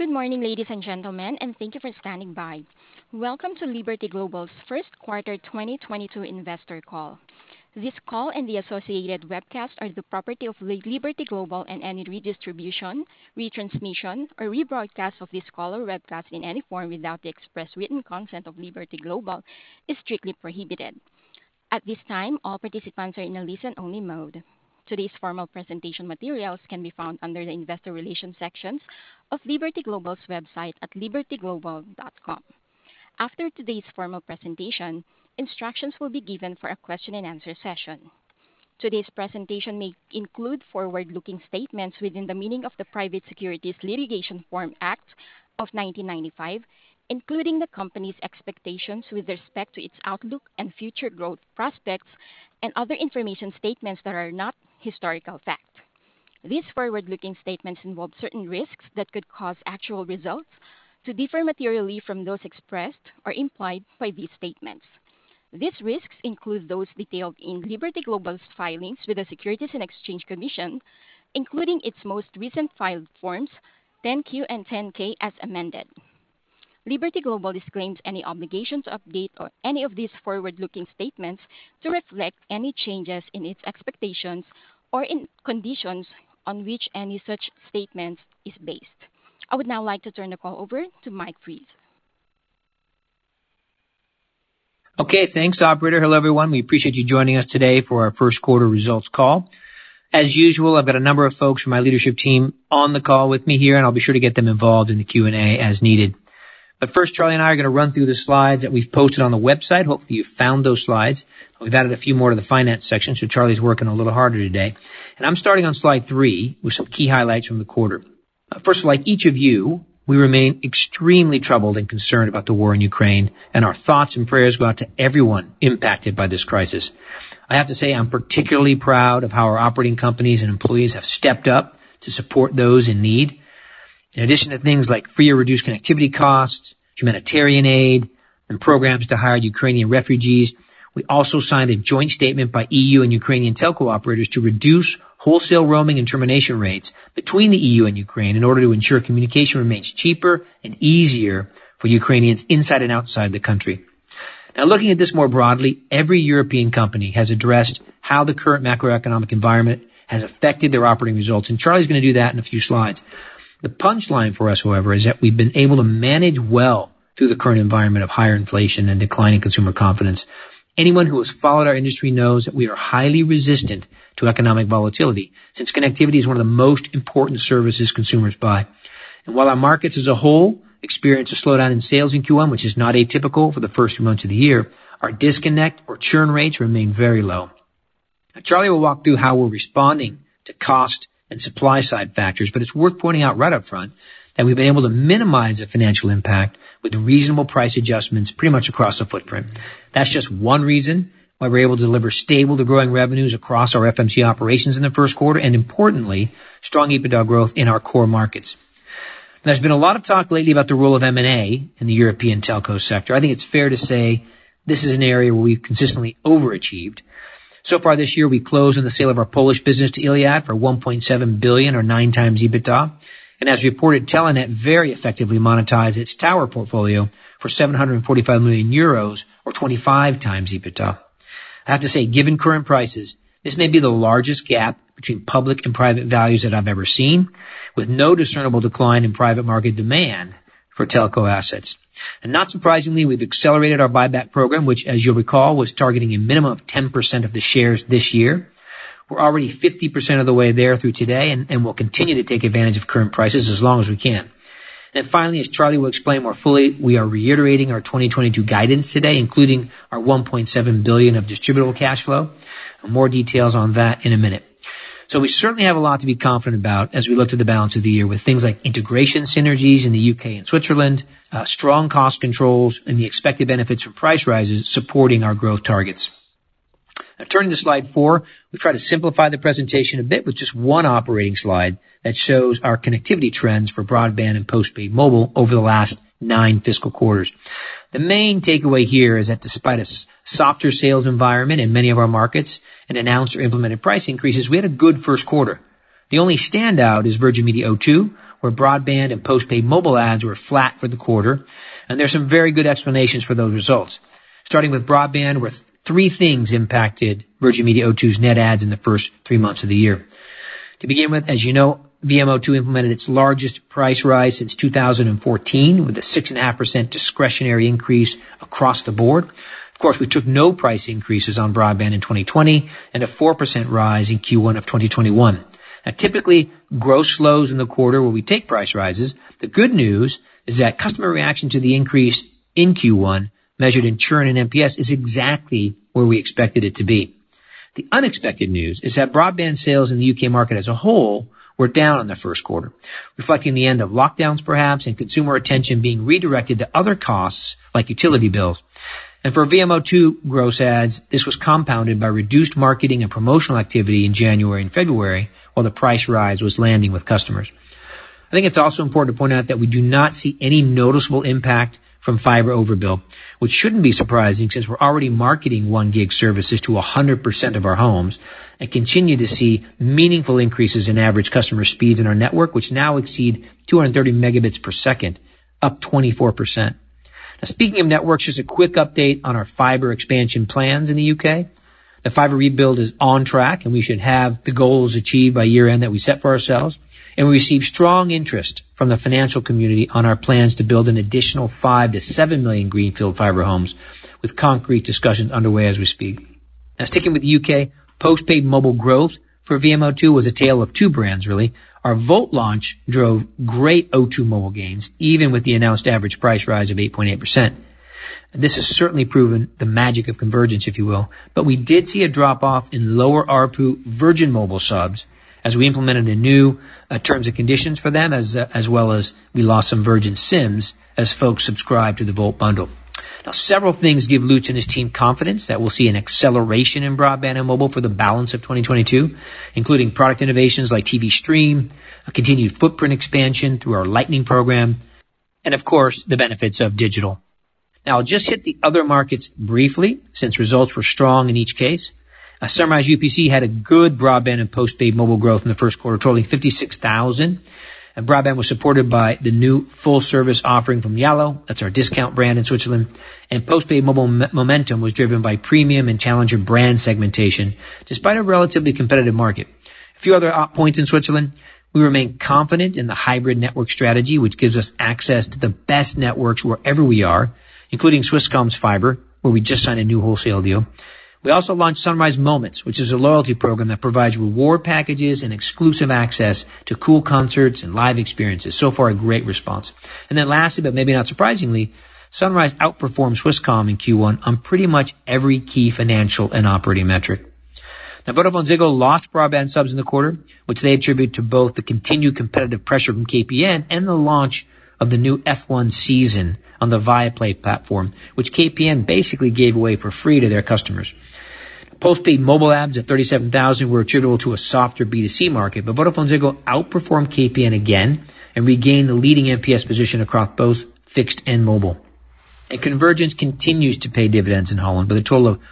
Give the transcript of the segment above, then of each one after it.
Good morning, ladies and gentlemen, and thank you for standing by. Welcome to Liberty Global's first quarter 2022 investor call. This call and the associated webcast are the property of Liberty Global, and any redistribution, retransmission, or rebroadcast of this call or webcast in any form without the express written consent of Liberty Global is strictly prohibited. At this time, all participants are in a listen-only mode. Today's formal presentation materials can be found under the Investor Relations sections of Liberty Global's website at libertyglobal.com. After today's formal presentation, instructions will be given for a question-and-answer session. Today's presentation may include forward-looking statements within the meaning of the Private Securities Litigation Reform Act of 1995, including the company's expectations with respect to its outlook and future growth prospects, and other information statements that are not historical fact. These forward-looking statements involve certain risks that could cause actual results to differ materially from those expressed or implied by these statements. These risks include those detailed in Liberty Global's filings with the Securities and Exchange Commission, including its most recent filed forms 10-Q and 10-K as amended. Liberty Global disclaims any obligation to update or any of these forward-looking statements to reflect any changes in its expectations or in conditions on which any such statement is based. I would now like to turn the call over to Mike Fries. Okay, thanks, operator. Hello, everyone. We appreciate you joining us today for our first quarter results call. As usual, I've got a number of folks from my leadership team on the call with me here, and I'll be sure to get them involved in the Q&A as needed. But first, Charlie and I are going to run through the slides that we've posted on the website. Hopefully you found those slides. We've added a few more to the finance section, so Charlie's working a little harder today. And I'm starting on slide 3 with some key highlights from the quarter. First, like each of you, we remain extremely troubled and concerned about the war in Ukraine, and our thoughts and prayers go out to everyone impacted by this crisis. I have to say I'm particularly proud of how our operating companies and employees have stepped up to support those in need. In addition to things like free or reduced connectivity costs, humanitarian aid, and programs to hire Ukrainian refugees, we also signed a joint statement by EU and Ukrainian telco operators to reduce wholesale roaming and termination rates between the EU and Ukraine in order to ensure communication remains cheaper and easier for Ukrainians inside and outside the country. Now, looking at this more broadly, every European company has addressed how the current macroeconomic environment has affected their operating results, and Charlie's going to do that in a few slides. The punchline for us, however, is that we've been able to manage well through the current environment of higher inflation and declining consumer confidence. Anyone who has followed our industry knows that we are highly resistant to economic volatility, since connectivity is one of the most important services consumers buy. And while our markets as a whole experience a slowdown in sales in Q1, which is not atypical for the first few months of the year, our disconnect or churn rates remain very low. Now, Charlie will walk through how we're responding to cost and supply side factors, but it's worth pointing out right up front that we've been able to minimize the financial impact with reasonable price adjustments pretty much across the footprint. That's just one reason why we're able to deliver stable to growing revenues across our FMC operations in the first quarter, and importantly, strong EBITDA growth in our core markets. Now, there's been a lot of talk lately about the role of M&A in the European telco sector. I think it's fair to say this is an area where we've consistently overachieved. So far this year, we closed on the sale of our Polish business to Iliad for $1.7 billion or 9 times EBITDA. And as reported, Telenet very effectively monetized its tower portfolio for 745 million euros or 25 times EBITDA. I have to say, given current prices, this may be the largest gap between public and private values that I've ever seen, with no discernible decline in private market demand for telco assets. And not surprisingly, we've accelerated our buyback program, which, as you'll recall, was targeting a minimum of 10% of the shares this year. We're already 50% of the way there through today, and we'll continue to take advantage of current prices as long as we can. And finally, as Charlie will explain more fully, we are reiterating our 2022 guidance today, including our $1.7 billion of distributable cash flow. More details on that in a minute. So we certainly have a lot to be confident about as we look to the balance of the year, with things like integration synergies in the UK and Switzerland, strong cost controls, and the expected benefits from price rises supporting our growth targets. Now, turning to slide 4, we try to simplify the presentation a bit with just one operating slide that shows our connectivity trends for broadband and postpaid mobile over the last 9 fiscal quarters. The main takeaway here is that despite a softer sales environment in many of our markets and announced or implemented price increases, we had a good first quarter. The only standout is Virgin Media O2, where broadband and postpaid mobile ads were flat for the quarter, and there's some very good explanations for those results. Starting with broadband, where three things impacted Virgin Media O2's net ads in the first 3 months of the year. To begin with, as you know, VMO2 implemented its largest price rise since 2014 with a 6.5% discretionary increase across the board. Of course, we took no price increases on broadband in 2020 and a 4% rise in Q1 of 2021. Now, typically, growth slows in the quarter where we take price rises. The good news is that customer reaction to the increase in Q1, measured in churn and NPS, is exactly where we expected it to be. The unexpected news is that broadband sales in the UK market as a whole were down in the first quarter, reflecting the end of lockdowns perhaps and consumer attention being redirected to other costs like utility bills. And for VMO2 gross ads, this was compounded by reduced marketing and promotional activity in January and February while the price rise was landing with customers. I think it's also important to point out that we do not see any noticeable impact from fiber overbuild, which shouldn't be surprising since we're already marketing 1 gig services to 100% of our homes and continue to see meaningful increases in average customer speeds in our network, which now exceed 230 megabits per second, up 24%. Now, speaking of networks, just a quick update on our fiber expansion plans in the UK. The fiber rebuild is on track, and we should have the goals achieved by year end that we set for ourselves. And we received strong interest from the financial community on our plans to build an additional 5 to 7 million greenfield fiber homes, with concrete discussions underway as we speak. Now, sticking with the UK, postpaid mobile growth for VMO2 was a tale of two brands, really. Our Volt launch drove great O2 mobile gains, even with the announced average price rise of 8.8%. This has certainly proven the magic of convergence, if you will, but we did see a drop-off in lower ARPU Virgin Mobile subs as we implemented a new terms and conditions for them, as well as we lost some Virgin SIMs as folks subscribed to the Volt bundle. Now, several things give Lutz and his team confidence that we'll see an acceleration in broadband and mobile for the balance of 2022, including product innovations like TV Stream, a continued footprint expansion through our Lightning program, and of course, the benefits of digital. Now, I'll just hit the other markets briefly, since results were strong in each case. Sunrise UPC had a good broadband and postpaid mobile growth in the first quarter, totaling 56,000. And broadband was supported by the new full-service offering from Yallo. That's our discount brand in Switzerland. And postpaid mobile momentum was driven by premium and challenger brand segmentation, despite a relatively competitive market. A few other points in Switzerland. We remain confident in the hybrid network strategy, which gives us access to the best networks wherever we are, including Swisscom's fiber, where we just signed a new wholesale deal. We also launched Sunrise Moments, which is a loyalty program that provides reward packages and exclusive access to cool concerts and live experiences. So far, a great response. And then lastly, but maybe not surprisingly, Sunrise outperformed Swisscom in Q1 on pretty much every key financial and operating metric. Now, VodafoneZiggo lost broadband subs in the quarter, which they attribute to both the continued competitive pressure from KPN and the launch of the new F1 season on the Viaplay platform, which KPN basically gave away for free to their customers. Postpaid mobile ads at 37,000 were attributable to a softer B2C market, but VodafoneZiggo outperformed KPN again and regained the leading NPS position across both fixed and mobile. And convergence continues to pay dividends in Holland with a total of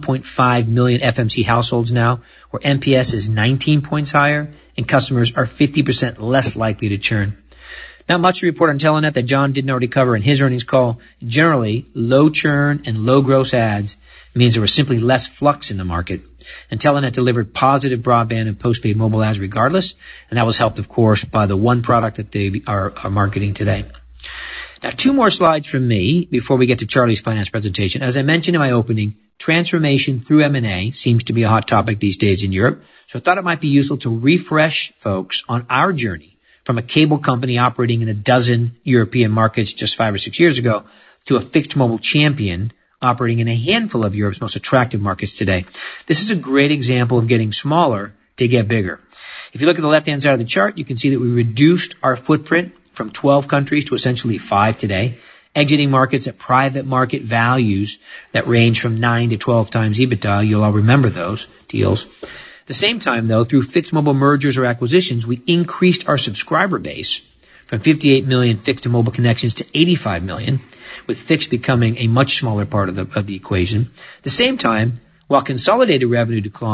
1.5 million FMC households now, where NPS is 19 points higher and customers are 50% less likely to churn. Not much to report on Telenet that John didn't already cover in his earnings call. Generally, low churn and low gross ads means there was simply less flux in the market. And Telenet delivered positive broadband and postpaid mobile ads regardless, and that was helped, of course, by the one product that they are marketing today. Now, two more slides from me before we get to Charlie's finance presentation. As I mentioned in my opening, transformation through M&A seems to be a hot topic these days in Europe, so I thought it might be useful to refresh folks on our journey from a cable company operating in a dozen European markets just 5 or 6 years ago to a fixed mobile champion operating in a handful of Europe's most attractive markets today. This is a great example of getting smaller to get bigger. If you look at the left-hand side of the chart, you can see that we reduced our footprint from 12 countries to essentially 5 today, exiting markets at private market values that range from 9 to 12 times EBITDA. You'll all remember those deals. At the same time, though, through fixed mobile mergers or acquisitions, we increased our subscriber base from 58 million fixed to mobile connections to 85 million, with fixed becoming a much smaller part of the equation. At the same time, while consolidated revenue declined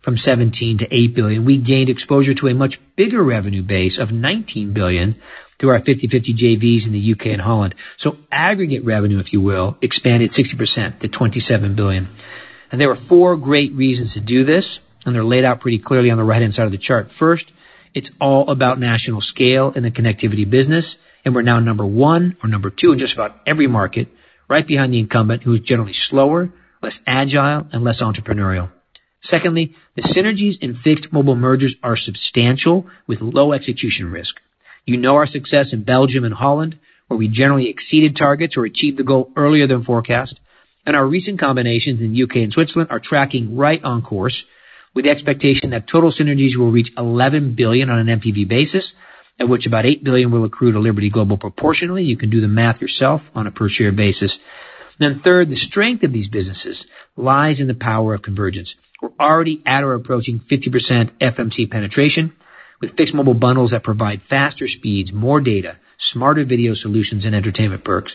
from 17 to 8 billion. We gained exposure to a much bigger revenue base of 19 billion through our 50/50 JVs in the UK and Holland. So aggregate revenue, if you will, expanded 60% to 27 billion. And there were 4 great reasons to do this, and they're laid out pretty clearly on the right-hand side of the chart. First, it's all about national scale in the connectivity business, and we're now number 1 or number 2 in just about every market, right behind the incumbent, who is generally slower, less agile, and less entrepreneurial. Secondly, the synergies in fixed mobile mergers are substantial with low execution risk. You know our success in Belgium and Holland, where we generally exceeded targets or achieved the goal earlier than forecast. And our recent combinations in UK and Switzerland are tracking right on course, with the expectation that total synergies will reach 11 billion on an NPV basis, of which about 8 billion will accrue to Liberty Global proportionally. You can do the math yourself on a per-share basis. And then third, the strength of these businesses lies in the power of convergence. We're already at or approaching 50% FMC penetration, with fixed mobile bundles that provide faster speeds, more data, smarter video solutions, and entertainment perks.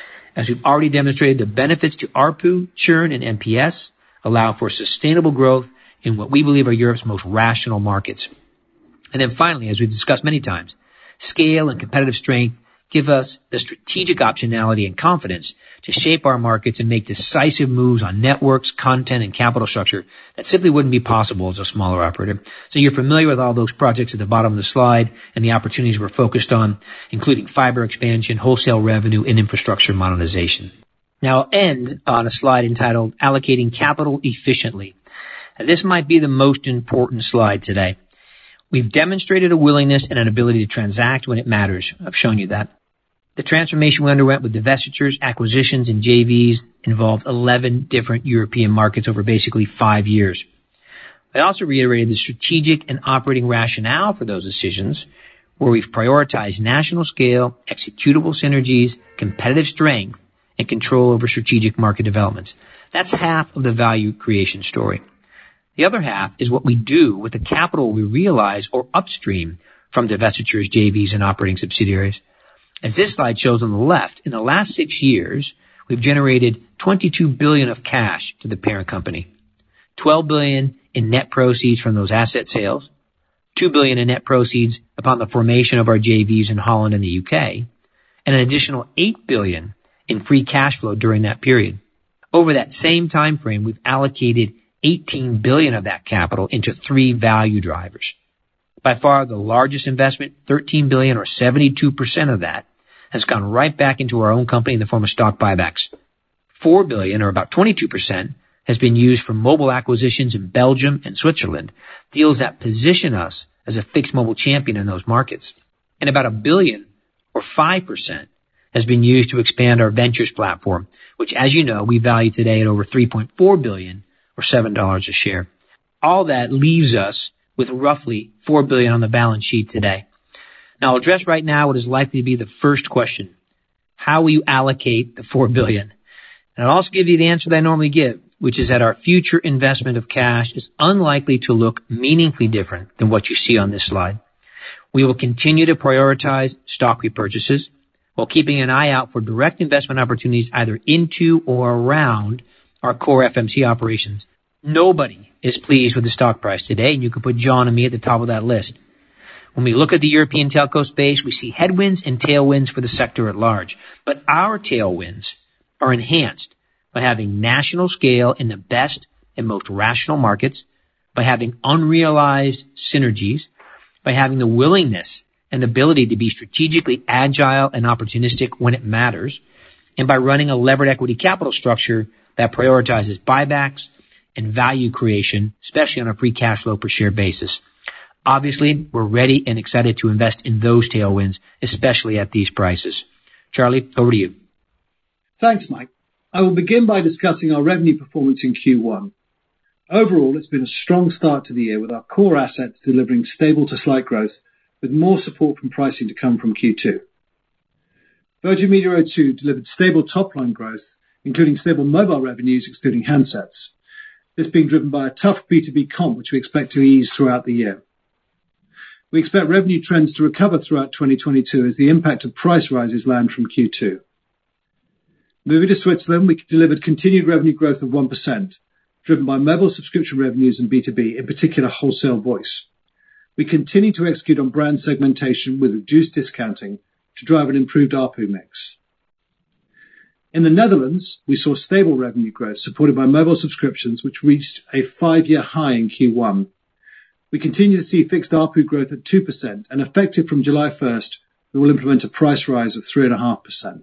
As we've already demonstrated, the benefits to ARPU, churn, and NPS allow for sustainable growth in what we believe are Europe's most rational markets. And then finally, as we've discussed many times, scale and competitive strength give us the strategic optionality and confidence to shape our markets and make decisive moves on networks, content, and capital structure that simply wouldn't be possible as a smaller operator. So you're familiar with all those projects at the bottom of the slide and the opportunities we're focused on, including fiber expansion, wholesale revenue, and infrastructure monetization. Now I'll end on a slide entitled Allocating Capital Efficiently. Now, this might be the most important slide today. We've demonstrated a willingness and an ability to transact when it matters. I've shown you that. The transformation we underwent with divestitures, acquisitions, and JVs involved 11 different European markets over basically 5 years. I also reiterated the strategic and operating rationale for those decisions, where we've prioritized national scale, executable synergies, competitive strength, and control over strategic market developments. That's half of the value creation story. The other half is what we do with the capital we realize or upstream from divestitures, JVs, and operating subsidiaries. As this slide shows on the left, in the last 6 years, we've generated 22 billion of cash to the parent company, 12 billion in net proceeds from those asset sales, 2 billion in net proceeds upon the formation of our JVs in Holland and the UK, and an additional 8 billion in free cash flow during that period. Over that same time frame, we've allocated 18 billion of that capital into 3 value drivers. By far the largest investment, 13 billion or 72% of that, has gone right back into our own company in the form of stock buybacks. 4 billion or about 22% has been used for mobile acquisitions in Belgium and Switzerland, deals that position us as a fixed mobile champion in those markets. And about 1 billion or 5% has been used to expand our ventures platform, which, as you know, we value today at over 3.4 billion or $7 a share. All that leaves us with roughly 4 billion on the balance sheet today. Now, I'll address right now what is likely to be the first question. How will you allocate the 4 billion? And I'll also give you the answer that I normally give, which is that our future investment of cash is unlikely to look meaningfully different than what you see on this slide. We will continue to prioritize stock repurchases while keeping an eye out for direct investment opportunities either into or around our core FMC operations. Nobody is pleased with the stock price today, and you can put John and me at the top of that list. When we look at the European telco space, we see headwinds and tailwinds for the sector at large. But our tailwinds are enhanced by having national scale in the best and most rational markets, by having unrealized synergies, by having the willingness and ability to be strategically agile and opportunistic when it matters, and by running a levered equity capital structure that prioritizes buybacks and value creation, especially on a free cash flow per share basis. Obviously, we're ready and excited to invest in those tailwinds, especially at these prices. Charlie, over to you. Thanks, Mike. I will begin by discussing our revenue performance in Q1. Overall, it's been a strong start to the year with our core assets delivering stable to slight growth, with more support from pricing to come from Q2. Virgin Media O2 delivered stable top-line growth, including stable mobile revenues excluding handsets. This being driven by a tough B2B comp, which we expect to ease throughout the year. We expect revenue trends to recover throughout 2022 as the impact of price rises land from Q2. Moving to Switzerland, we delivered continued revenue growth of 1%, driven by mobile subscription revenues and B2B, in particular wholesale voice. We continue to execute on brand segmentation with reduced discounting to drive an improved ARPU mix. In the Netherlands, we saw stable revenue growth supported by mobile subscriptions, which reached a 5-year high in Q1. We continue to see fixed ARPU growth at 2%, and effective from July 1st, we will implement a price rise of 3.5%.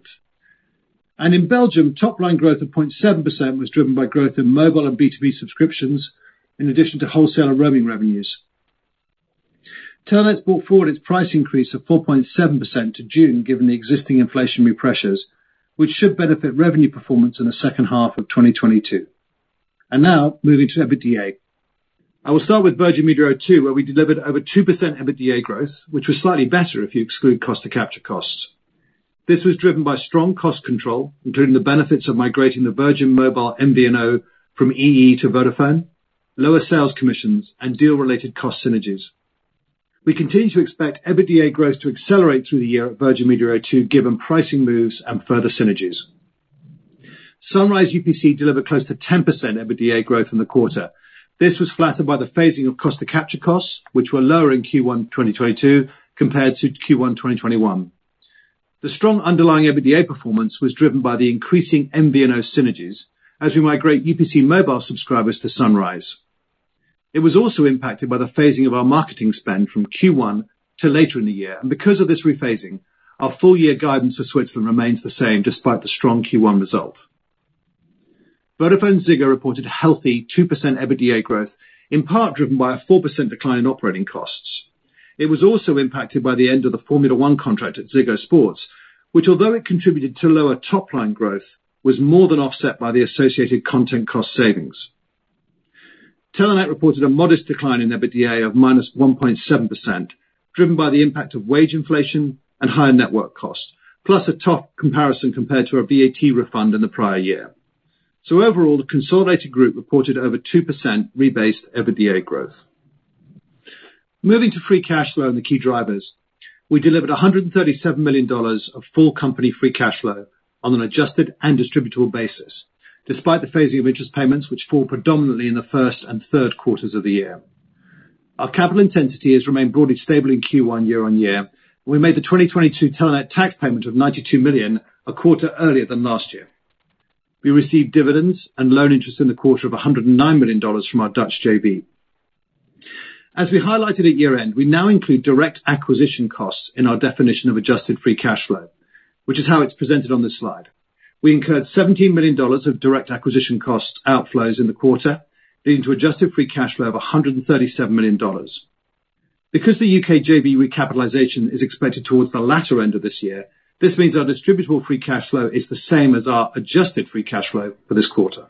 And in Belgium, top-line growth of 0.7% was driven by growth in mobile and B2B subscriptions, in addition to wholesale and roaming revenues. Telenet's brought forward its price increase of 4.7% to June, given the existing inflationary pressures, which should benefit revenue performance in the second half of 2022. And now, moving to EBITDA. I will start with Virgin Media O2, where we delivered over 2% EBITDA growth, which was slightly better if you exclude cost to capture costs. This was driven by strong cost control, including the benefits of migrating the Virgin Mobile MVNO from EE to Vodafone, lower sales commissions, and deal-related cost synergies. We continue to expect EBITDA growth to accelerate through the year at Virgin Media O2, given pricing moves and further synergies. Sunrise UPC delivered close to 10% EBITDA growth in the quarter. This was flattered by the phasing of cost to capture costs, which were lower in Q1 2022 compared to Q1 2021. The strong underlying EBITDA performance was driven by the increasing MVNO synergies as we migrate UPC mobile subscribers to Sunrise. It was also impacted by the phasing of our marketing spend from Q1 to later in the year, and because of this rephasing, our full-year guidance for Switzerland remains the same despite the strong Q1 result. VodafoneZiggo reported a healthy 2% EBITDA growth, in part driven by a 4% decline in operating costs. It was also impacted by the end of the Formula One contract at Ziggo Sports, which, although it contributed to lower top-line growth, was more than offset by the associated content cost savings. Telenet reported a modest decline in EBITDA of minus 1.7%, driven by the impact of wage inflation and higher network costs, plus a tough comparison compared to a VAT refund in the prior year. So overall, the consolidated group reported over 2% rebased EBITDA growth. Moving to free cash flow and the key drivers, we delivered $137 million of full company free cash flow on an adjusted and distributable basis, despite the phasing of interest payments, which fall predominantly in the first and third quarters of the year. Our capital intensity has remained broadly stable in Q1 year on year. We made the 2022 Telenet tax payment of $92 million a quarter earlier than last year. We received dividends and loan interest in the quarter of $109 million from our Dutch JV. As we highlighted at year-end, we now include direct acquisition costs in our definition of adjusted free cash flow, which is how it's presented on this slide. We incurred $17 million of direct acquisition cost outflows in the quarter, leading to adjusted free cash flow of $137 million. Because the UK JV recapitalization is expected towards the latter end of this year, this means our distributable free cash flow is the same as our adjusted free cash flow for this quarter.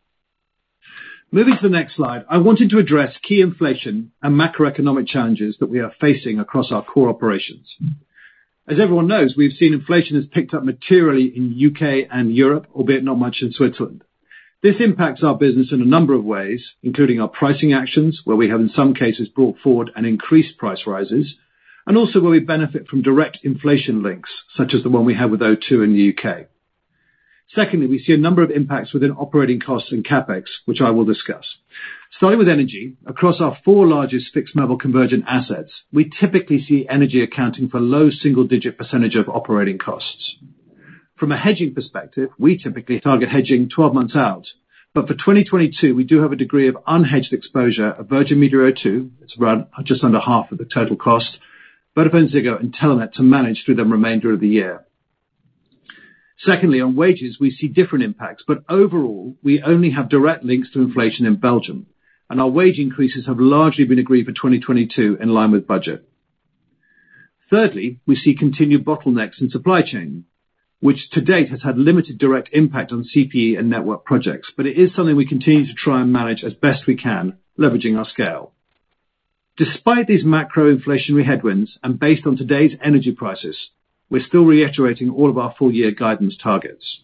Moving to the next slide, I wanted to address key inflation and macroeconomic challenges that we are facing across our core operations. As everyone knows, we've seen inflation has picked up materially in UK and Europe, albeit not much in Switzerland. This impacts our business in a number of ways, including our pricing actions, where we have in some cases brought forward and increased price rises, and also where we benefit from direct inflation links, such as the one we have with O2 in the UK. Secondly, we see a number of impacts within operating costs and CapEx, which I will discuss. Starting with energy, across our 4 largest fixed mobile convergent assets, we typically see energy accounting for low single-digit % of operating costs. From a hedging perspective, we typically target hedging 12 months out, but for 2022, we do have a degree of unhedged exposure of Virgin Media O2, it's around just under half of the total cost, VodafoneZiggo and Telenet to manage through the remainder of the year. Secondly, on wages, we see different impacts, but overall, we only have direct links to inflation in Belgium, and our wage increases have largely been agreed for 2022 in line with budget. Thirdly, we see continued bottlenecks in supply chain, which to date has had limited direct impact on CPE and network projects, but it is something we continue to try and manage as best we can, leveraging our scale. Despite these macro inflationary headwinds, and based on today's energy prices, we're still reiterating all of our full-year guidance targets.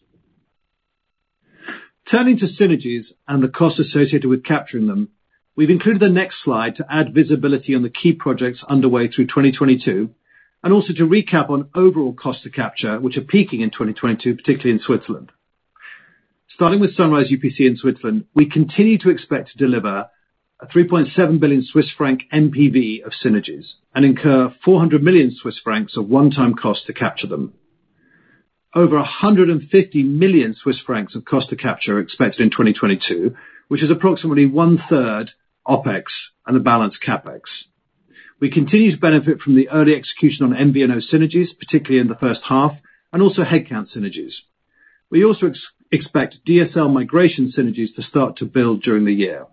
Turning to synergies and the costs associated with capturing them, we've included the next slide to add visibility on the key projects underway through 2022, and also to recap on overall cost to capture, which are peaking in 2022, particularly in Switzerland. Starting with Sunrise UPC in Switzerland, we continue to expect to deliver a 3.7 billion Swiss franc NPV of synergies and incur 400 million Swiss francs of one-time cost to capture them. Over 150 million Swiss francs of cost to capture are expected in 2022, which is approximately one-third OpEx and the balance CapEx. We continue to benefit from the early execution on MVNO synergies, particularly in the first half, and also headcount synergies. We also expect DSL migration synergies to start to build during the year.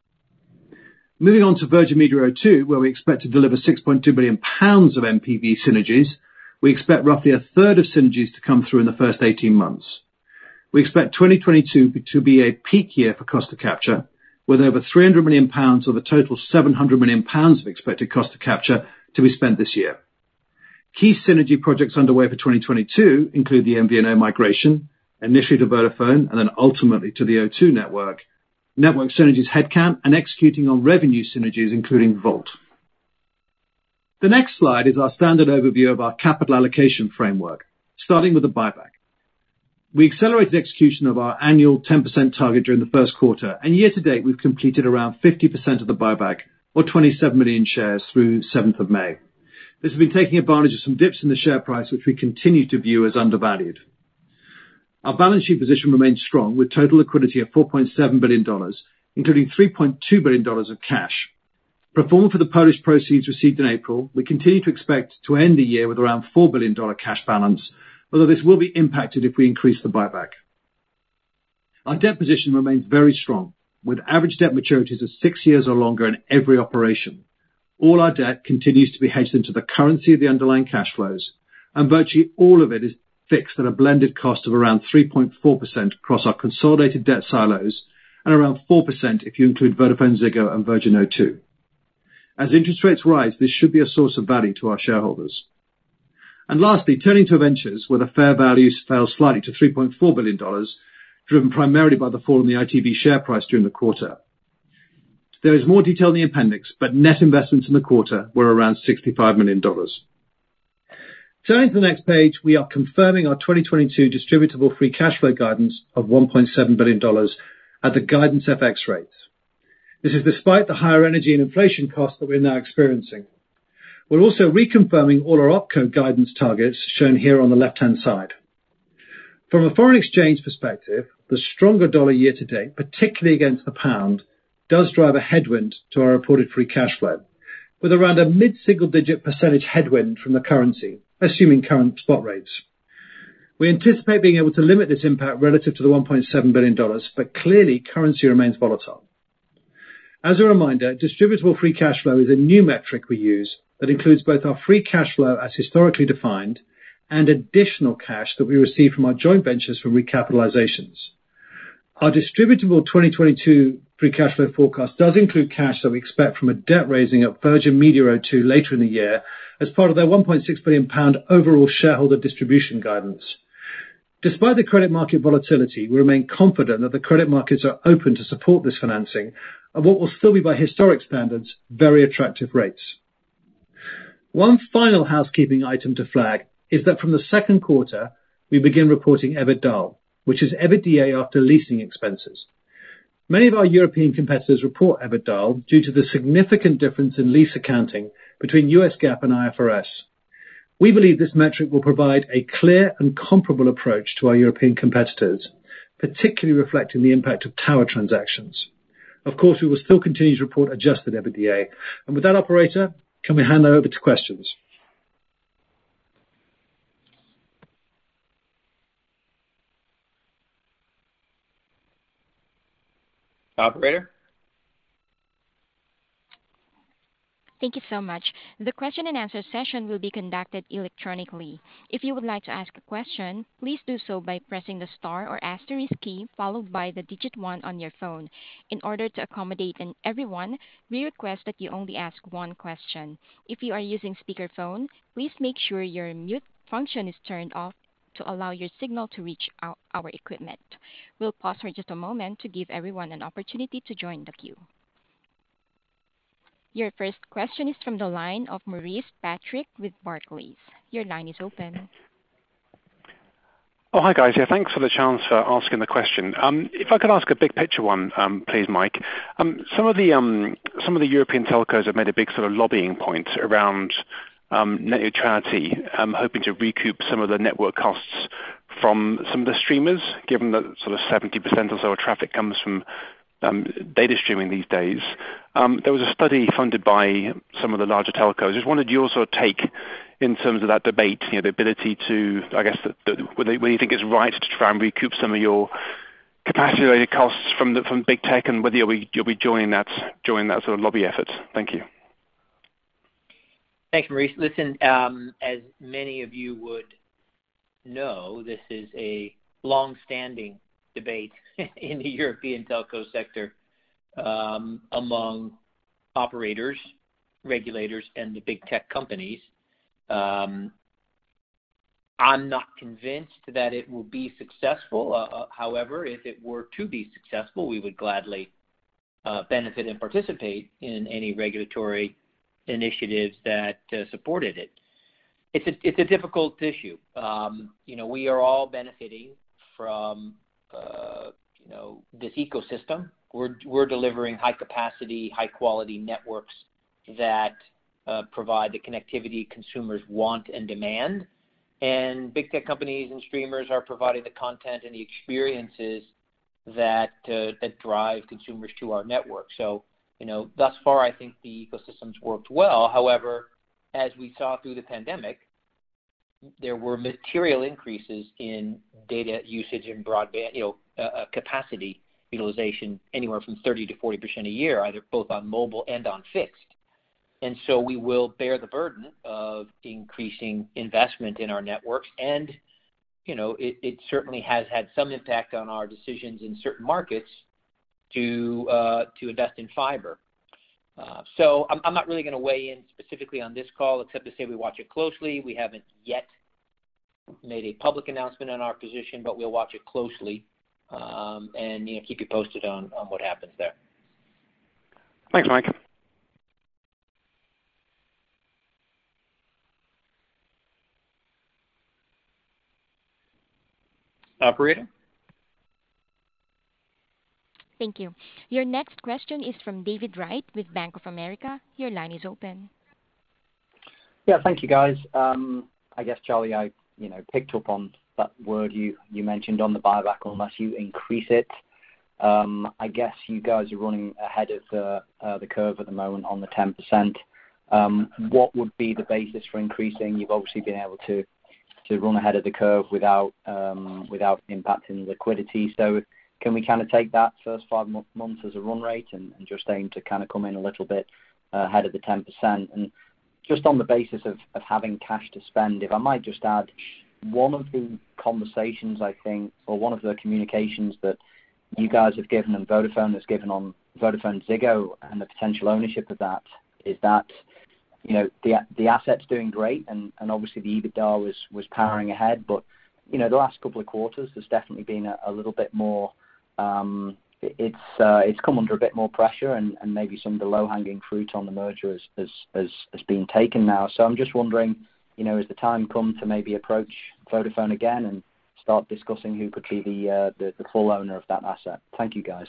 Moving on to Virgin Media O2, where we expect to deliver 6.2 billion pounds of NPV synergies, we expect roughly a third of synergies to come through in the first 18 months. We expect 2022 to be a peak year for cost to capture, with over 300 million pounds of the total 700 million pounds of expected cost to capture to be spent this year. Key synergy projects underway for 2022 include the MVNO migration, initially to Vodafone and then ultimately to the O2 network synergies headcount, and executing on revenue synergies, including Volt. The next slide is our standard overview of our capital allocation framework, starting with the buyback. We accelerated execution of our annual 10% target during the first quarter, and year to date, we've completed around 50% of the buyback, or 27 million shares through 7th of May. This has been taking advantage of some dips in the share price, which we continue to view as undervalued. Our balance sheet position remains strong, with total liquidity of $4.7 billion, including $3.2 billion of cash. Pro forma for the Polish proceeds received in April, we continue to expect to end the year with around $4 billion cash balance, although this will be impacted if we increase the buyback. Our debt position remains very strong, with average debt maturities of 6 years or longer in every operation. All our debt continues to be hedged into the currency of the underlying cash flows, and virtually all of it is fixed at a blended cost of around 3.4% across our consolidated debt silos, and around 4% if you include VodafoneZiggo and Virgin O2. As interest rates rise, this should be a source of value to our shareholders. And lastly, turning to ventures, where the fair value fell slightly to $3.4 billion, driven primarily by the fall in the ITV share price during the quarter. There is more detail in the appendix, but net investments in the quarter were around $65 million. Turning to the next page, we are confirming our 2022 distributable free cash flow guidance of $1.7 billion at the guidance FX rates. This is despite the higher energy and inflation costs that we're now experiencing. We're also reconfirming all our OpCo guidance targets shown here on the left-hand side. From a foreign exchange perspective, the stronger dollar year to date, particularly against the pound, does drive a headwind to our reported free cash flow, with around a mid-single-digit % headwind from the currency, assuming current spot rates. We anticipate being able to limit this impact relative to the $1.7 billion, but clearly currency remains volatile. As a reminder, distributable free cash flow is a new metric we use that includes both our free cash flow as historically defined and additional cash that we receive from our joint ventures from recapitalizations. Our distributable 2022 free cash flow forecast does include cash that we expect from a debt raising at Virgin Media O2 later in the year as part of their £1.6 billion overall shareholder distribution guidance. Despite the credit market volatility, we remain confident that the credit markets are open to support this financing at what will still be, by historic standards, very attractive rates. One final housekeeping item to flag is that from the second quarter, we begin reporting EBITDA, which is EBITDA after leasing expenses. Many of our European competitors report EBITDA due to the significant difference in lease accounting between US GAAP and IFRS. We believe this metric will provide a clear and comparable approach to our European competitors, particularly reflecting the impact of tower transactions. Of course, we will still continue to report adjusted EBITDA. And with that, operator, can we hand over to questions? Operator? Thank you so much. The question and answer session will be conducted electronically. If you would like to ask a question, please do so by pressing the star or asterisk key followed by the digit 1 on your phone. In order to accommodate everyone, we request that you only ask one question. If you are using speakerphone, please make sure your mute function is turned off to allow your signal to reach our equipment. We'll pause for just a moment to give everyone an opportunity to join the queue. Your first question is from the line of Maurice Patrick with Barclays. Your line is open. Oh, hi guys. Yeah, thanks for the chance for asking the question. If I could ask a big picture one, please, Mike. Some of the European telcos have made a big sort of lobbying point around net neutrality, hoping to recoup some of the network costs from some of the streamers, given that sort of 70% or so of traffic comes from data streaming these days. There was a study funded by some of the larger telcos. Just wanted your sort of take in terms of that debate, the ability to, I guess, whether you think it's right to try and recoup some of your capacity-related costs from big tech, and whether you'll be joining that sort of lobby effort. Thank you. Thanks, Maurice. Listen, as many of you would know, this is a long-standing debate in the European telco sector among operators, regulators, and the big tech companies. I'm not convinced that it will be successful. However, if it were to be successful, we would gladly benefit and participate in any regulatory initiatives that supported it. It's a difficult issue. We are all benefiting from this ecosystem. We're delivering high capacity, high quality networks that provide the connectivity consumers want and demand. And big tech companies and streamers are providing the content and the experiences that drive consumers to our network. So, thus far, I think the ecosystem's worked well. However, as we saw through the pandemic, there were material increases in data usage and broadband, capacity utilization anywhere from 30 to 40% a year, either both on mobile and on fixed. And so we will bear the burden of increasing investment in our networks. And, it certainly has had some impact on our decisions in certain markets to invest in fiber. So I'm not really going to weigh in specifically on this call, except to say we watch it closely. We haven't yet made a public announcement on our position, but we'll watch it closely and keep you posted on what happens there. Thanks, Mike. Operator? Thank you. Your next question is from David Wright with Bank of America. Your line is open. Yeah, thank you, guys. I guess, Charlie, I picked up on that word you mentioned on the buyback, unless you increase it. I guess you guys are running ahead of the curve at the moment on the 10%. What would be the basis for increasing? You've obviously been able to run ahead of the curve without impacting liquidity. So can we kind of take that first 5 months as a run rate and just aim to kind of come in a little bit ahead of the 10%? And just on the basis of having cash to spend, if I might just add, one of the conversations, I think, or one of the communications that you guys have given and Vodafone has given on VodafoneZiggo and the potential ownership of that is that the asset's doing great, and obviously the EBITDA was powering ahead, but the last couple of quarters there's definitely been a little bit more. It's come under a bit more pressure, and maybe some of the low-hanging fruit on the merger has been taken now. So I'm just wondering, has the time come to maybe approach Vodafone again and start discussing who could be the full owner of that asset? Thank you, guys.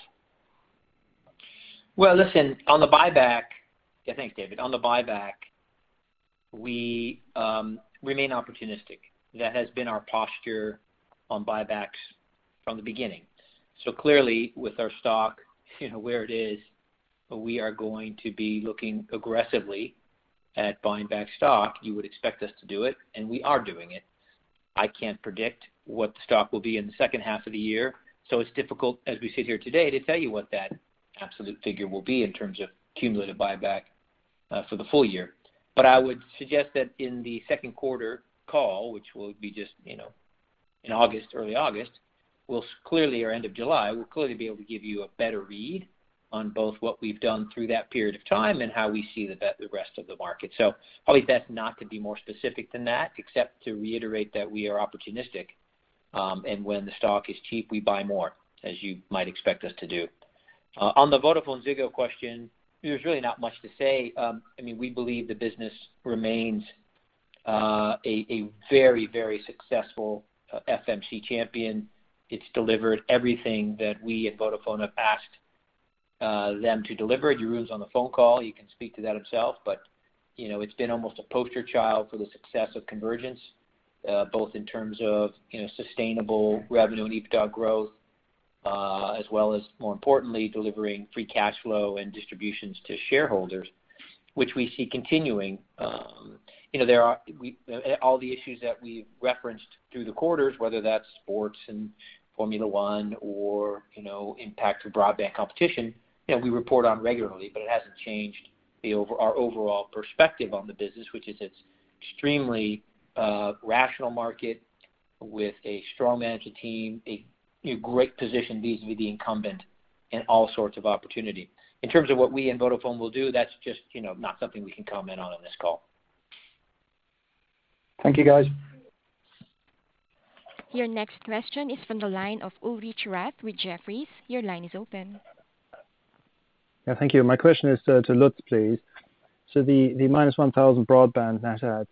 Well, listen, on the buyback, yeah, thanks, David. On the buyback, we remain opportunistic. That has been our posture on buybacks from the beginning. So clearly, with our stock, where it is, we are going to be looking aggressively at buying back stock. You would expect us to do it, and we are doing it. I can't predict what the stock will be in the second half of the year, so it's difficult, as we sit here today, to tell you what that absolute figure will be in terms of cumulative buyback for the full year. But I would suggest that in the second quarter call, which will be just, in August, early August, or end of July, we'll clearly be able to give you a better read on both what we've done through that period of time and how we see the rest of the market. So probably best not to be more specific than that, except to reiterate that we are opportunistic, and when the stock is cheap, we buy more, as you might expect us to do. On the VodafoneZiggo question, there's really not much to say. We believe the business remains a very, very successful FMC champion. It's delivered everything that we at Vodafone have asked them to deliver. Jeroen's on the phone call. He can speak to that himself. But, it's been almost a poster child for the success of convergence, both in terms of, sustainable revenue and EBITDA growth, as well as, more importantly, delivering free cash flow and distributions to shareholders, which we see continuing. There are all the issues that we've referenced through the quarters, whether that's sports and Formula One or, impact of broadband competition, we report on regularly, but it hasn't changed our overall perspective on the business, which is it's extremely rational market with a strong management team, a great position vis-a-vis the incumbent, and all sorts of opportunity. In terms of what we in Vodafone will do, that's just not something we can comment on this call. Thank you, guys. Your next question is from the line of Ulrich Rathe with Jefferies. Your line is open. Yeah, thank you. My question is to Lutz, please. So the minus 1,000 broadband net adds.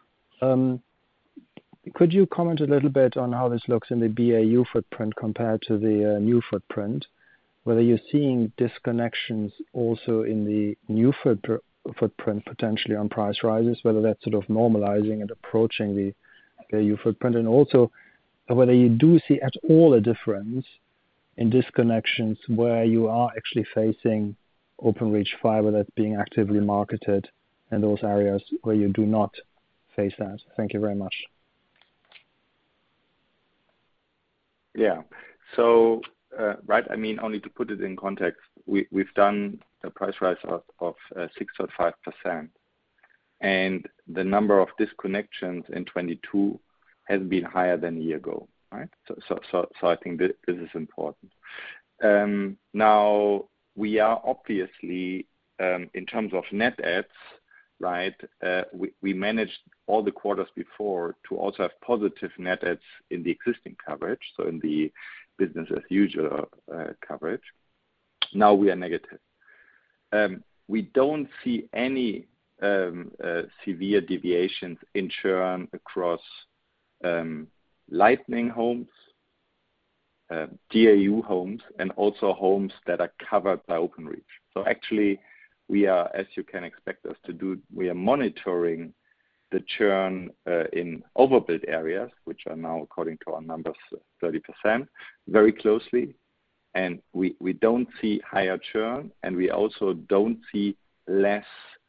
Could you comment a little bit on how this looks in the BAU footprint compared to the new footprint? Whether you're seeing disconnections also in the new footprint potentially on price rises, whether that's sort of normalizing and approaching the BAU footprint, and also whether you do see at all a difference in disconnections where you are actually facing Openreach fiber that's being actively marketed and those areas where you do not face that. Thank you very much. Yeah. So, only to put it in context, we've done a price rise of 6.5%, and the number of disconnections in 22 has been higher than a year ago, right? So I think this is important. Now, we are obviously, in terms of net adds, right, we managed all the quarters before to also have positive net adds in the existing coverage, so in the business as usual coverage. Now we are negative. We don't see any severe deviations in churn across Lightning homes, DAU homes, and also homes that are covered by Openreach. So actually, we are, as you can expect us to do, we are monitoring the churn in overbuilt areas, which are now, according to our numbers, 30%, very closely. And we don't see higher churn, and we also don't see less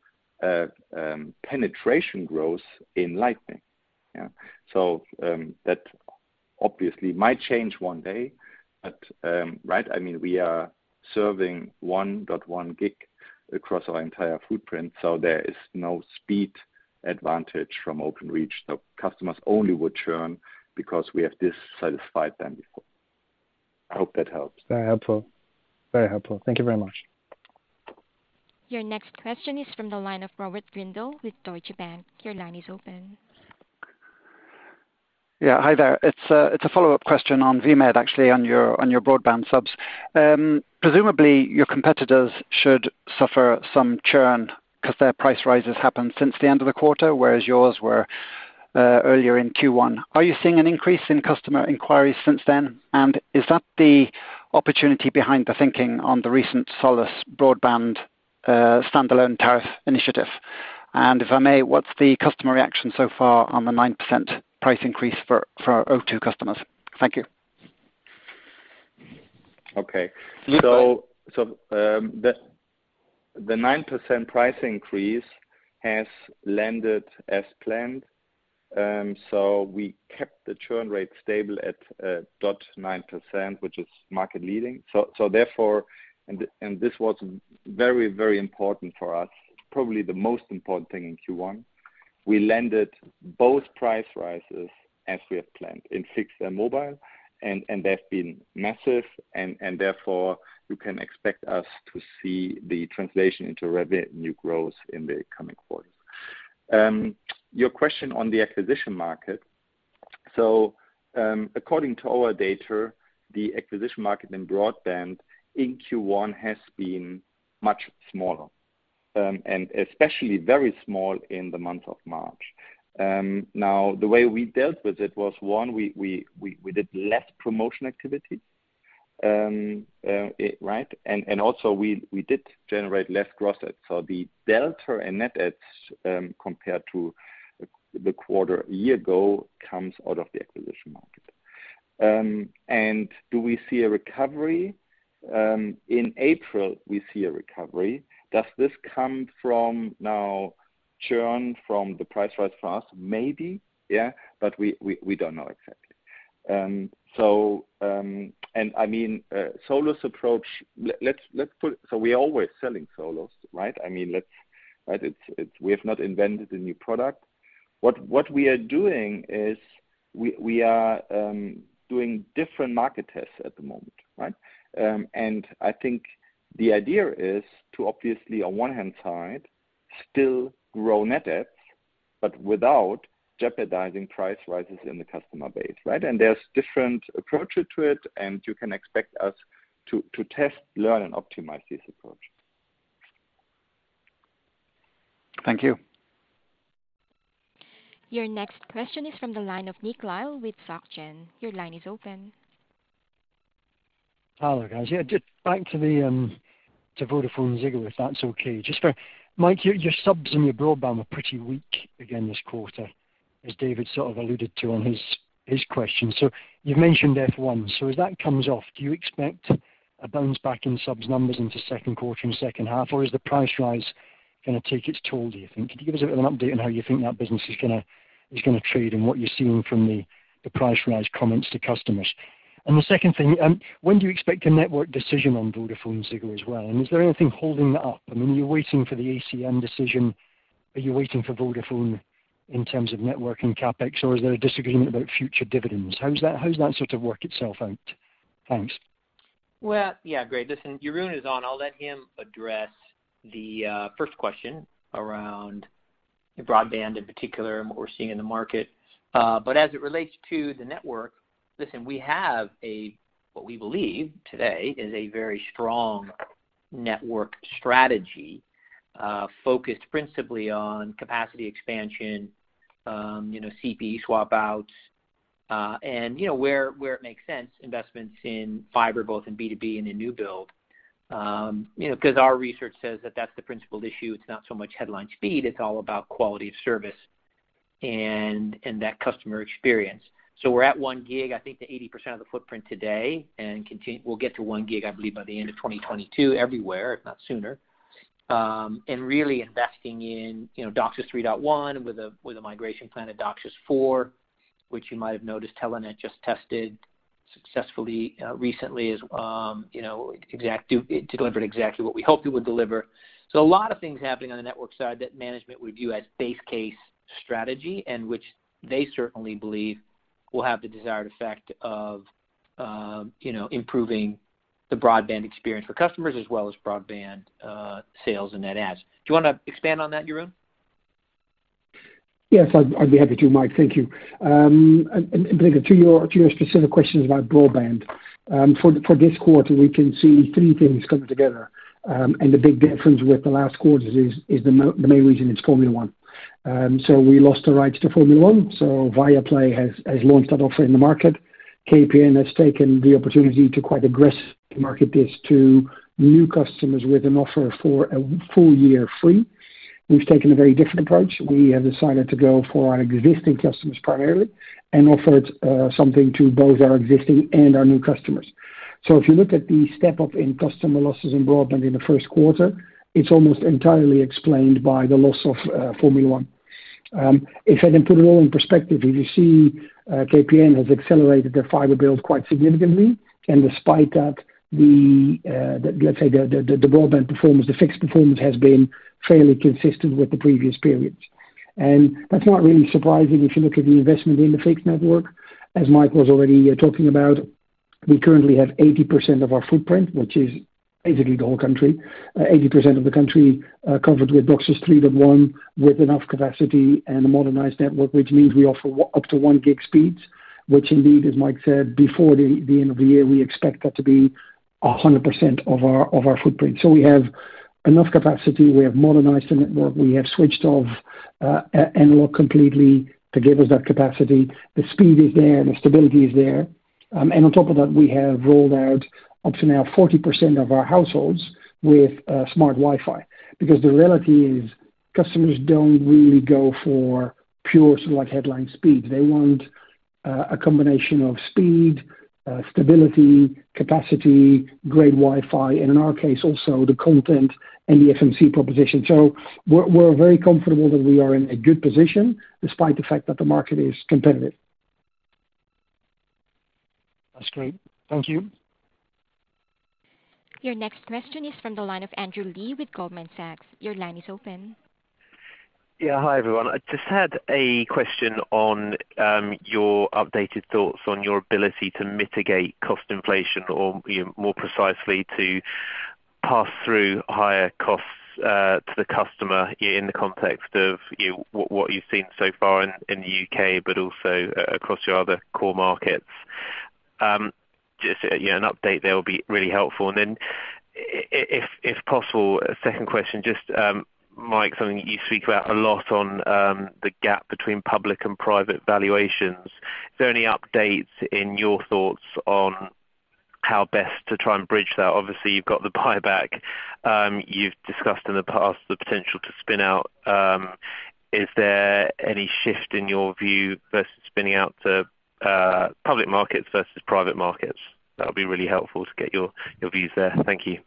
penetration growth in Lightning. Yeah. So that obviously might change one day, but we are serving 1.1 gig across our entire footprint, so there is no speed advantage from Openreach. So customers only would churn because we have dissatisfied them before. I hope that helps. Very helpful. Very helpful. Thank you very much. Your next question is from the line of Robert Grindle with Deutsche Bank. Your line is open. Yeah, hi there. It's a follow-up question on VMed, actually, on your broadband subs. Presumably, your competitors should suffer some churn because their price rises happened since the end of the quarter, whereas yours were earlier in Q1. Are you seeing an increase in customer inquiries since then? And is that the opportunity behind the thinking on the recent Solus broadband standalone tariff initiative? And if I may, what's the customer reaction so far on the 9% price increase for O2 customers? Thank you. Okay. So the 9% price increase has landed as planned. So we kept the churn rate stable at 0.9%, which is market leading. So therefore, and this was very, very important for us, probably the most important thing in Q1, we landed both price rises as we have planned in fixed and mobile, and they've been massive, and therefore you can expect us to see the translation into revenue growth in the coming quarters. Your question on the acquisition market. So according to our data, the acquisition market in broadband in Q1 has been much smaller, and especially very small in the month of March. Now, the way we dealt with it was, one, we did less promotion activity, right? And also we did generate less gross adds. So the delta and net adds compared to the quarter a year ago comes out of the acquisition market. And do we see a recovery? In April, we see a recovery. Does this come from now churn from the price rise for us? Maybe, yeah, but we don't know exactly. And I mean, Solos approach. Let's put. So we are always selling Solos, right? I mean, right. It's we have not invented a new product. What we are doing is we are doing different market tests at the moment, right? And I think the idea is to obviously, on one hand side, still grow net adds, but without jeopardizing price rises in the customer base, right? And there's different approaches to it, and you can expect us to test, learn, and optimize this approach. Thank you. Your next question is from the line of Nick Lyle with SocGen. Your line is open. Hello, guys. Yeah, just back to the to VodafoneZiggo, if that's okay. Just for Mike, your subs and your broadband were pretty weak again this quarter, as David sort of alluded to on his question. So you've mentioned F1. So as that comes off, do you expect a bounce back in subs numbers into second quarter and second half, or is the price rise going to take its toll, do you think? Could you give us a bit of an update on how you think that business is going to trade and what you're seeing from the price rise comments to customers? And the second thing, when do you expect a network decision on VodafoneZiggo as well? And is there anything holding that up? I mean, are you waiting for the ACM decision? Are you waiting for Vodafone in terms of network and CapEx, or is there a disagreement about future dividends? How's that sort of work itself out? Thanks. Well, yeah, great. Listen, Jeroen is on. I'll let him address the first question around broadband in particular and what we're seeing in the market. But as it relates to the network, listen, we have what we believe today is a very strong network strategy focused principally on capacity expansion, CPE swap outs, and where it makes sense, investments in fiber, both in B2B and in new build. Because our research says that that's the principal issue. It's not so much headline speed; it's all about quality of service and that customer experience. So we're at 1 gig, I think, to 80% of the footprint today, and we'll get to 1 gig, I believe, by the end of 2022 everywhere, if not sooner. And really investing in, DOCSIS 3.1 with a migration plan to DOCSIS 4, which you might have noticed Telenet just tested successfully recently. It delivered exactly what we hoped it would deliver. So a lot of things happening on the network side that management would view as base case strategy, and which they certainly believe will have the desired effect of, improving the broadband experience for customers as well as broadband sales and net adds. Do you want to expand on that, Jeroen? Yes, I'd be happy to, Mike. Thank you. And to your specific questions about broadband, for this quarter, we can see three things coming together. And the big difference with the last quarters is the main reason is Formula One. So we lost the rights to Formula One. So Viaplay has launched that offer in the market. KPN has taken the opportunity to quite aggressively market this to new customers with an offer for a full year free. We've taken a very different approach. We have decided to go for our existing customers primarily and offered something to both our existing and our new customers. So if you look at the step up in customer losses in broadband in the first quarter, it's almost entirely explained by the loss of Formula One. If I then put it all in perspective, if you see KPN has accelerated their fiber build quite significantly, and despite that, the broadband performance, the fixed performance has been fairly consistent with the previous periods. And that's not really surprising if you look at the investment in the fixed network. As Mike was already talking about, we currently have 80% of our footprint, which is basically the whole country, 80% of the country covered with DOCSIS 3.1 with enough capacity and a modernized network, which means we offer up to 1 gig speeds, which indeed, as Mike said, before the end of the year, we expect that to be 100% of our footprint. So we have enough capacity. We have modernized the network. We have switched off analog completely to give us that capacity. The speed is there, the stability is there. And on top of that, we have rolled out up to now 40% of our households with smart Wi-Fi. Because the reality is customers don't really go for pure sort of like headline speed. They want a combination of speed, stability, capacity, great Wi-Fi, and in our case also the content and the FMC proposition. So we're very comfortable that we are in a good position despite the fact that the market is competitive. That's great. Thank you. Your next question is from the line of Andrew Lee with Goldman Sachs. Your line is open. Yeah, hi everyone. I just had a question on your updated thoughts on your ability to mitigate cost inflation, or more precisely, to pass through higher costs to the customer in the context of what you've seen so far in the UK, but also across your other core markets. Just an update there will be really helpful. And then, if possible, a second question, just Mike, something you speak about a lot on the gap between public and private valuations. Is there any updates in your thoughts on how best to try and bridge that? Obviously, you've got the buyback. You've discussed in the past the potential to spin out. Is there any shift in your view versus spinning out to public markets versus private markets? That would be really helpful to get your views there. Thank you.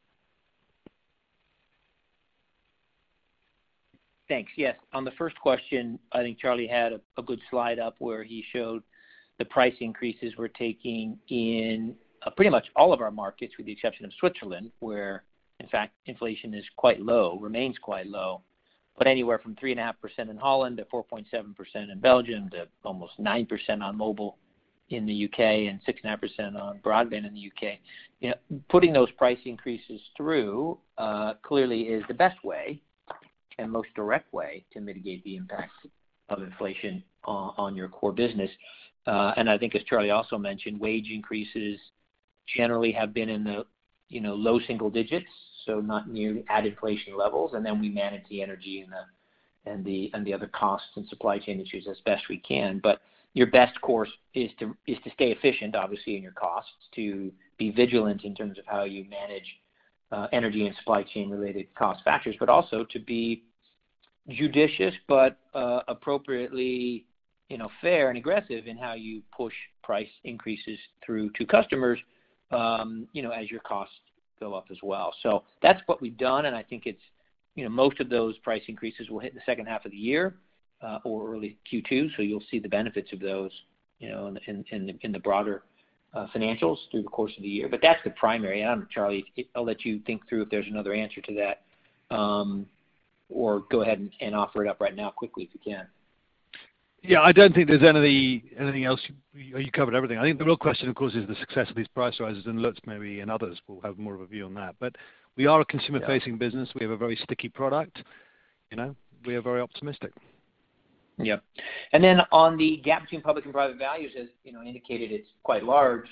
Thanks. Yes. On the first question, I think Charlie had a good slide up where he showed the price increases we're taking in pretty much all of our markets, with the exception of Switzerland, where, in fact, inflation is quite low, remains quite low, but anywhere from 3.5% in Holland to 4.7% in Belgium to almost 9% on mobile in the UK and 6.5% on broadband in the UK. Putting those price increases through clearly is the best way and most direct way to mitigate the impact of inflation on your core business. And I think, as Charlie also mentioned, wage increases generally have been in the low single digits, so not near at inflation levels, and then we manage the energy and the other costs and supply chain issues as best we can. But your best course is to stay efficient, obviously, in your costs, to be vigilant in terms of how you manage energy and supply chain related cost factors, but also to be judicious but appropriately fair and aggressive in how you push price increases through to customers as your costs go up as well. So that's what we've done, and I think it's most of those price increases will hit in the second half of the year or early Q2, so you'll see the benefits of those in the broader financials through the course of the year. But that's the primary. And Charlie, I'll let you think through if there's another answer to that, or go ahead and offer it up right now quickly if you can. Yeah, I don't think there's anything else. You covered everything. I think the real question, of course, is the success of these price rises, and Lutz maybe and others will have more of a view on that. But we are a consumer-facing business. We have a very sticky product. We are very optimistic. Yeah. And then on the gap between public and private values, as indicated, it's quite large,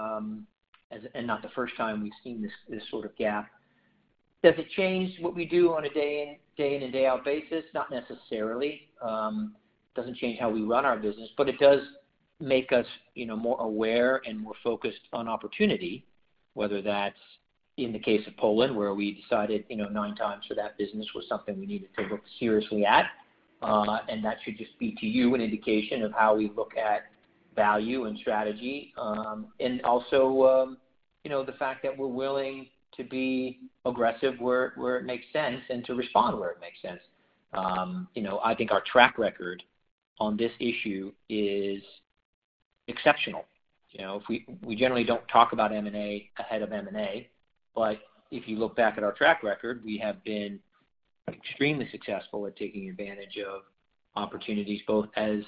and not the first time we've seen this sort of gap. Does it change what we do on a day in and day out basis? Not necessarily. Doesn't change how we run our business, but it does make us more aware and more focused on opportunity, whether that's in the case of Poland, where we decided 9 times for that business was something we needed to look seriously at, and that should just be to you an indication of how we look at value and strategy, and also the fact that we're willing to be aggressive where it makes sense and to respond where it makes sense. I think our track record on this issue is exceptional. If we generally don't talk about M&A ahead of M&A, but if you look back at our track record, we have been extremely successful at taking advantage of opportunities, both as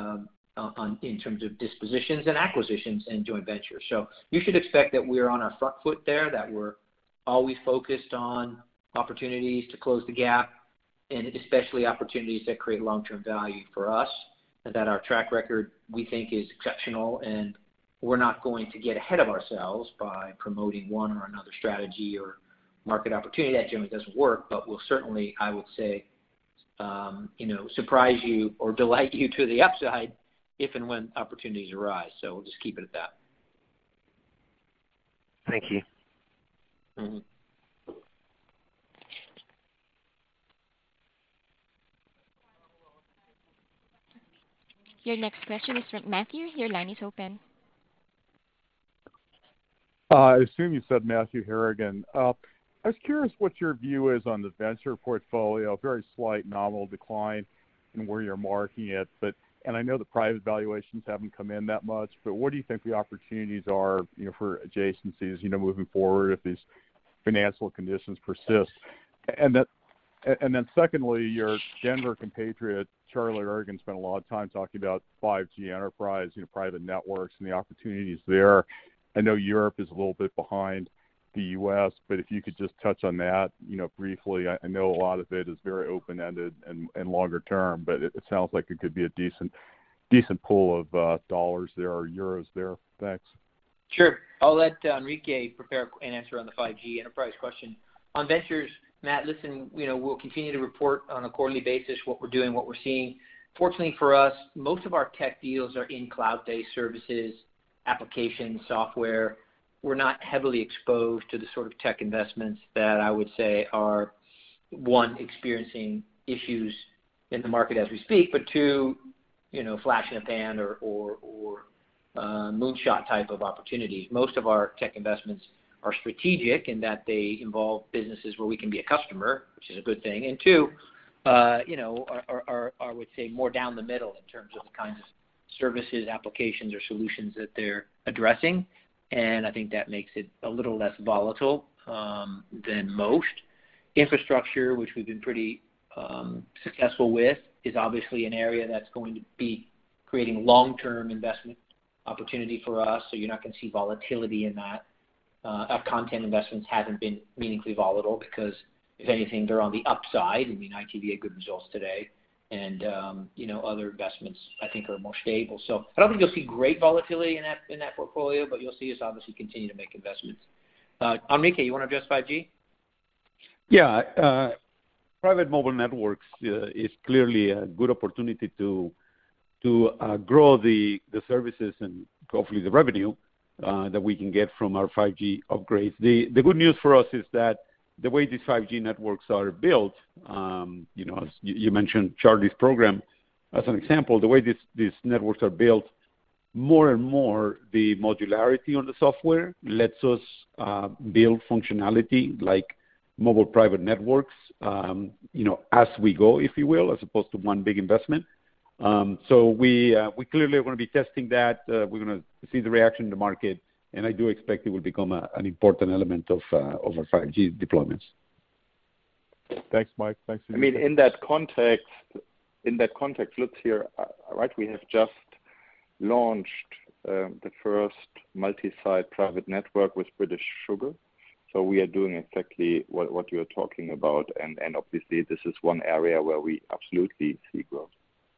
in terms of dispositions and acquisitions and joint ventures. So you should expect that we're on our front foot there, that we're always focused on opportunities to close the gap, and especially opportunities that create long-term value for us, and that our track record, we think, is exceptional, and we're not going to get ahead of ourselves by promoting one or another strategy market opportunity. That generally doesn't work, but will certainly, I would say, surprise you or delight you to the upside if and when opportunities arise. So we'll just keep it at that. Thank you. Mm-hmm. Your next question is from Matthew. Your line is open. I assume you said Matthew Harrigan. I was curious what your view is on the venture portfolio. Very slight nominal decline in where you're marking it, and I know the private valuations haven't come in that much, but what do you think the opportunities are, for adjacencies, moving forward if these financial conditions persist? And then secondly, your Denver compatriot, Charlie Ergen, spent a lot of time talking about 5G enterprise, private networks and the opportunities there. I know Europe is a little bit behind the U.S., but if you could just touch on that, briefly. I know a lot of it is very open-ended and longer term, but it sounds like it could be a decent pool of dollars there or euros there. Thanks. Sure. I'll let Enrique prepare an answer on the 5G enterprise question. On ventures, Matt, listen, we'll continue to report on a quarterly basis what we're doing, what we're seeing. Fortunately for us, most of our tech deals are in cloud-based services, applications, software. We're not heavily exposed to the sort of tech investments that I would say are, one, experiencing issues in the market as we speak, but two, flash in a pan or moonshot type of opportunities. Most of our tech investments are strategic in that they involve businesses where we can be a customer, which is a good thing, and two, are I would say more down the middle in terms of the kinds of services, applications, or solutions that they're addressing, and I think that makes it a little less volatile than most. Infrastructure, which we've been pretty successful with, is obviously an area that's going to be creating long-term investment opportunity for us, so you're not going to see volatility in that. Our content investments haven't been meaningfully volatile because, if anything, they're on the upside. ITV had good results today, and other investments I think are more stable. So I don't think you'll see great volatility in that portfolio, but you'll see us obviously continue to make investments. Enrique, you want to address 5G? Yeah, private mobile networks is clearly a good opportunity to grow the services and hopefully the revenue that we can get from our 5G upgrades. The good news for us is that the way these 5G networks are built, as you mentioned Charlie's program as an example, the way these networks are built, more and more the modularity on the software lets us build functionality like mobile private networks, as we go, if you will, as opposed to one big investment. So we clearly are going to be testing that. We're going to see the reaction in the market, and I do expect it will become an important element of our 5G deployments. Thanks, Mike. Thanks. In that context, Lutz here, right? We have just launched the first multi-site private network with British Sugar. So we are doing exactly what you're talking about, and obviously this is one area where we absolutely see growth.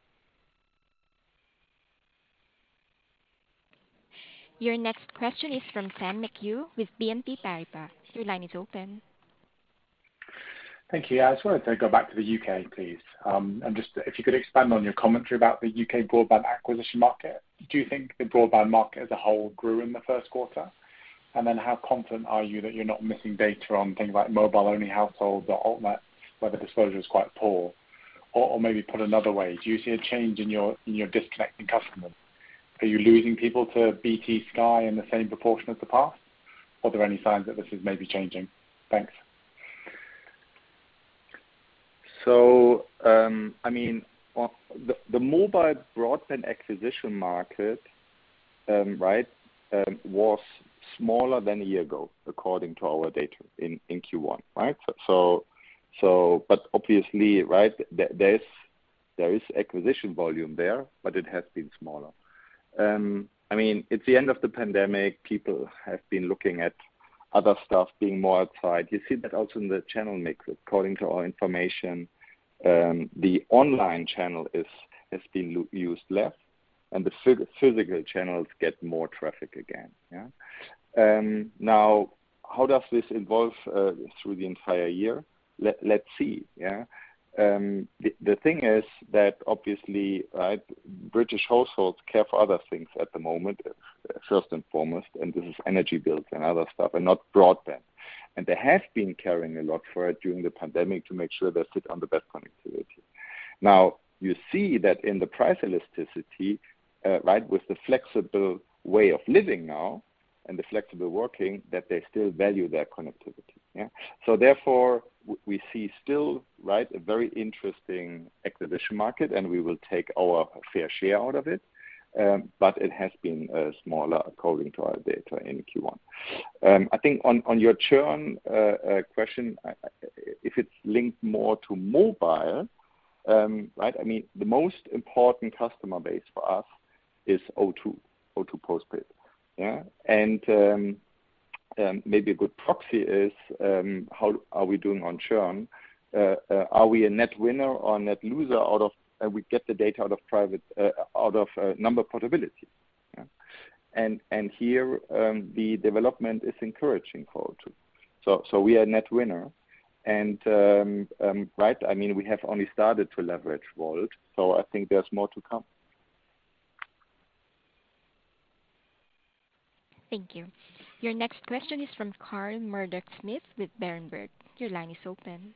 Your next question is from Sam McHugh with BNP Paribas. Your line is open. Thank you. I just wanted to go back to the UK, please. And just if you could expand on your commentary about the UK broadband acquisition market. Do you think the broadband market as a whole grew in the first quarter? And then how confident are you that you're not missing data on things like mobile-only households or altnets, where the disclosure is quite poor? Or maybe put another way, do you see a change in your disconnecting customers? Are you losing people to BT Sky in the same proportion as the past? Or are there any signs that this is maybe changing? Thanks. So, the mobile broadband acquisition market, was smaller than a year ago, according to our data in Q1, right? But obviously, right, there is acquisition volume there, but it has been smaller. It's the end of the pandemic. People have been looking at other stuff, being more outside. You see that also in the channel mix. According to our information, the online channel has been used less, and the physical channels get more traffic again. Yeah. Now, how does this evolve through the entire year? Let's see. Yeah. The thing is that obviously, right, British households care for other things at the moment, first and foremost, and this is energy bills and other stuff, and not broadband. And they have been caring a lot for it during the pandemic to make sure they sit on the best connectivity. Now, you see that in the price elasticity, right, with the flexible way of living now and the flexible working, that they still value their connectivity. Yeah. So therefore, we see still, right, a very interesting acquisition market, and we will take our fair share out of it. But it has been smaller according to our data in Q1. I think on your churn question, if it's linked more to mobile, right? I mean, the most important customer base for us is O2 postpaid. Yeah, and maybe a good proxy is how are we doing on churn? Are we a net winner or a net loser out of? We get the data out of private, number portability. Yeah? And here the development is encouraging for O2. So we are a net winner. And right, I mean, we have only started to leverage Volt, so I think there's more to come. Thank you. Your next question is from Carl Murdock-Smith with Berenberg. Your line is open.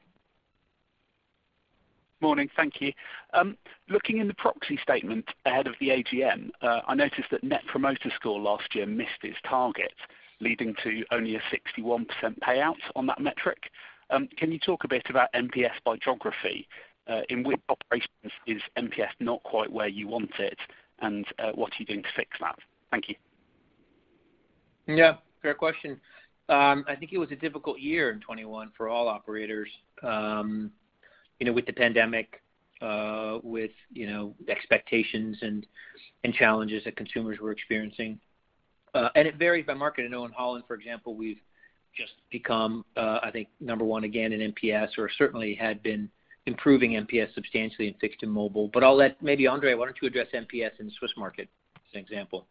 Morning. Thank you. Looking in the proxy statement ahead of the AGM, I noticed that Net Promoter Score last year missed its target, leading to only a 61% payout on that metric. Can you talk a bit about NPS by geography? In which operations is NPS not quite where you want it, and what are you doing to fix that? Thank you. Yeah, fair question. I think it was a difficult year in 21 for all operators. With the pandemic, with expectations and challenges that consumers were experiencing, and it varies by market. I know in Holland, for example, we've just become, I think, number one again in NPS, or certainly had been improving NPS substantially in fixed and mobile. But I'll let maybe Andre, why don't you address NPS in the Swiss market as an example?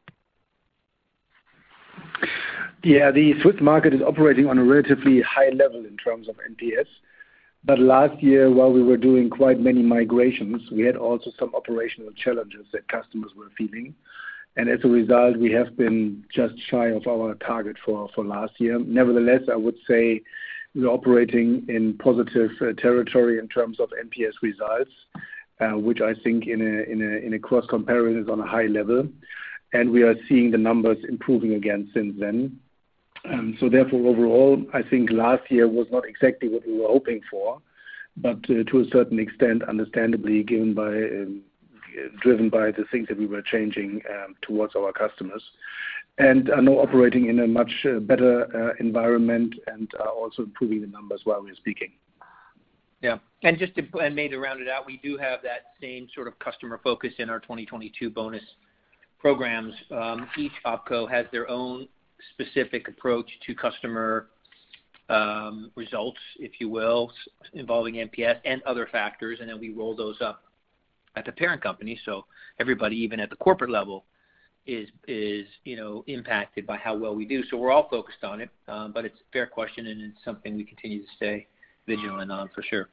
Yeah, the Swiss market is operating on a relatively high level in terms of NPS. But last year, while we were doing quite many migrations, we had also some operational challenges that customers were feeling. And as a result, we have been just shy of our target for last year. Nevertheless, I would say we're operating in positive territory in terms of NPS results, which I think in a cross comparison is on a high level. And we are seeing the numbers improving again since then. So therefore, overall, I think last year was not exactly what we were hoping for, but to a certain extent, understandably, driven by the things that we were changing towards our customers, and are now operating in a much better environment and are also improving the numbers while we're speaking. Yeah, and just to maybe round it out, we do have that same sort of customer focus in our 2022 bonus programs. Each OpCo has their own specific approach to customer results, if you will, involving NPS and other factors, and then we roll those up at the parent company. So everybody, even at the corporate level, is impacted by how well we do. So we're all focused on it, but it's a fair question, and it's something we continue to stay vigilant on for sure.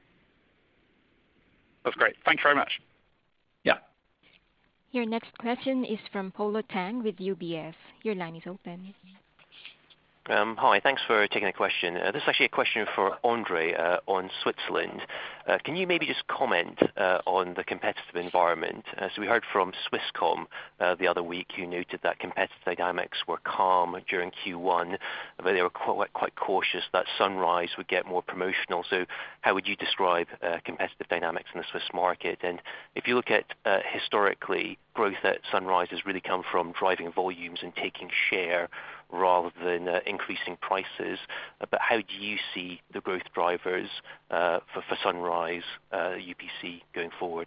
That's great. Thank you very much. Yeah. Your next question is from Polo Tang with UBS. Your line is open. Hi, thanks for taking the question. This is actually a question for Andre on Switzerland. Can you maybe just comment on the competitive environment? So we heard from Swisscom the other week, who noted that competitive dynamics were calm during Q1, but they were quite cautious that Sunrise would get more promotional. So how would you describe competitive dynamics in the Swiss market? And if you look at historically, growth at Sunrise has really come from driving volumes and taking share rather than increasing prices. But how do you see the growth drivers for Sunrise UPC going forward?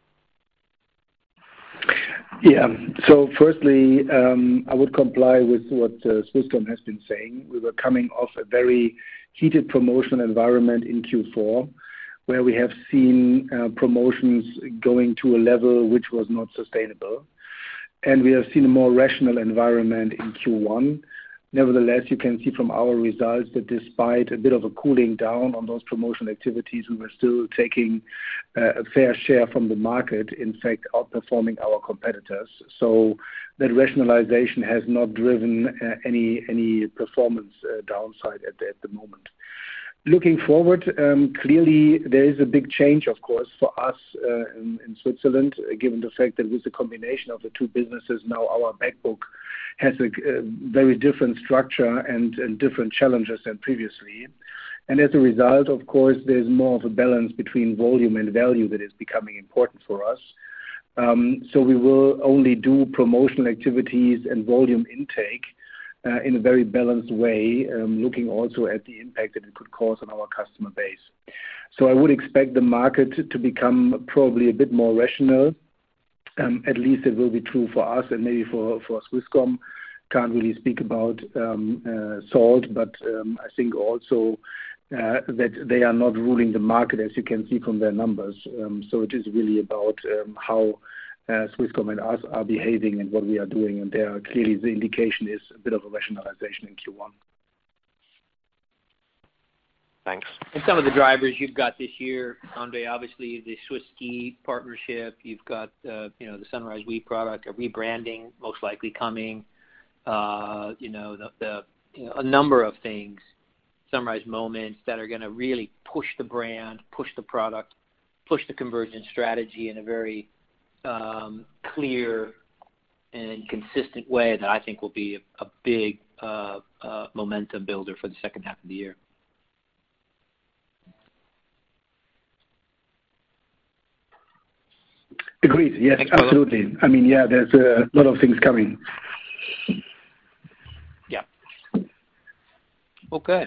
Yeah. So firstly, I would comply with what Swisscom has been saying. We were coming off a very heated promotional environment in Q4, where we have seen promotions going to a level which was not sustainable. And we have seen a more rational environment in Q1, Nevertheless, you can see from our results that despite a bit of a cooling down on those promotional activities, we were still taking a fair share from the market, in fact, outperforming our competitors. So that rationalization has not driven any performance downside at the moment. Looking forward, clearly there is a big change, of course, for us in Switzerland, given the fact that with the combination of the two businesses, now our back book has a very different structure and different challenges than previously. And as a result, of course, there's more of a balance between volume and value that is becoming important for us. So we will only do promotional activities and volume intake in a very balanced way, looking also at the impact that it could cause on our customer base. So I would expect the market to become probably a bit more rational. At least it will be true for us and maybe for Swisscom. Can't really speak about salt, but I think also that they are not ruling the market, as you can see from their numbers. So it is really about how Swisscom and us are behaving and what we are doing, and there clearly the indication is a bit of a rationalization in Q1. Thanks. And some of the drivers you've got this year, Andre, obviously the Swiss Ski partnership, you've got the Sunrise We product, a rebranding most likely coming, a number of things, Sunrise Moments that are going to really push the brand, push the product, push the convergence strategy in a very clear and consistent way that I think will be a big momentum builder for the second half of the year. Agreed. Yes, thanks, absolutely. I mean, yeah, there's a lot of things coming. Yeah. Okay.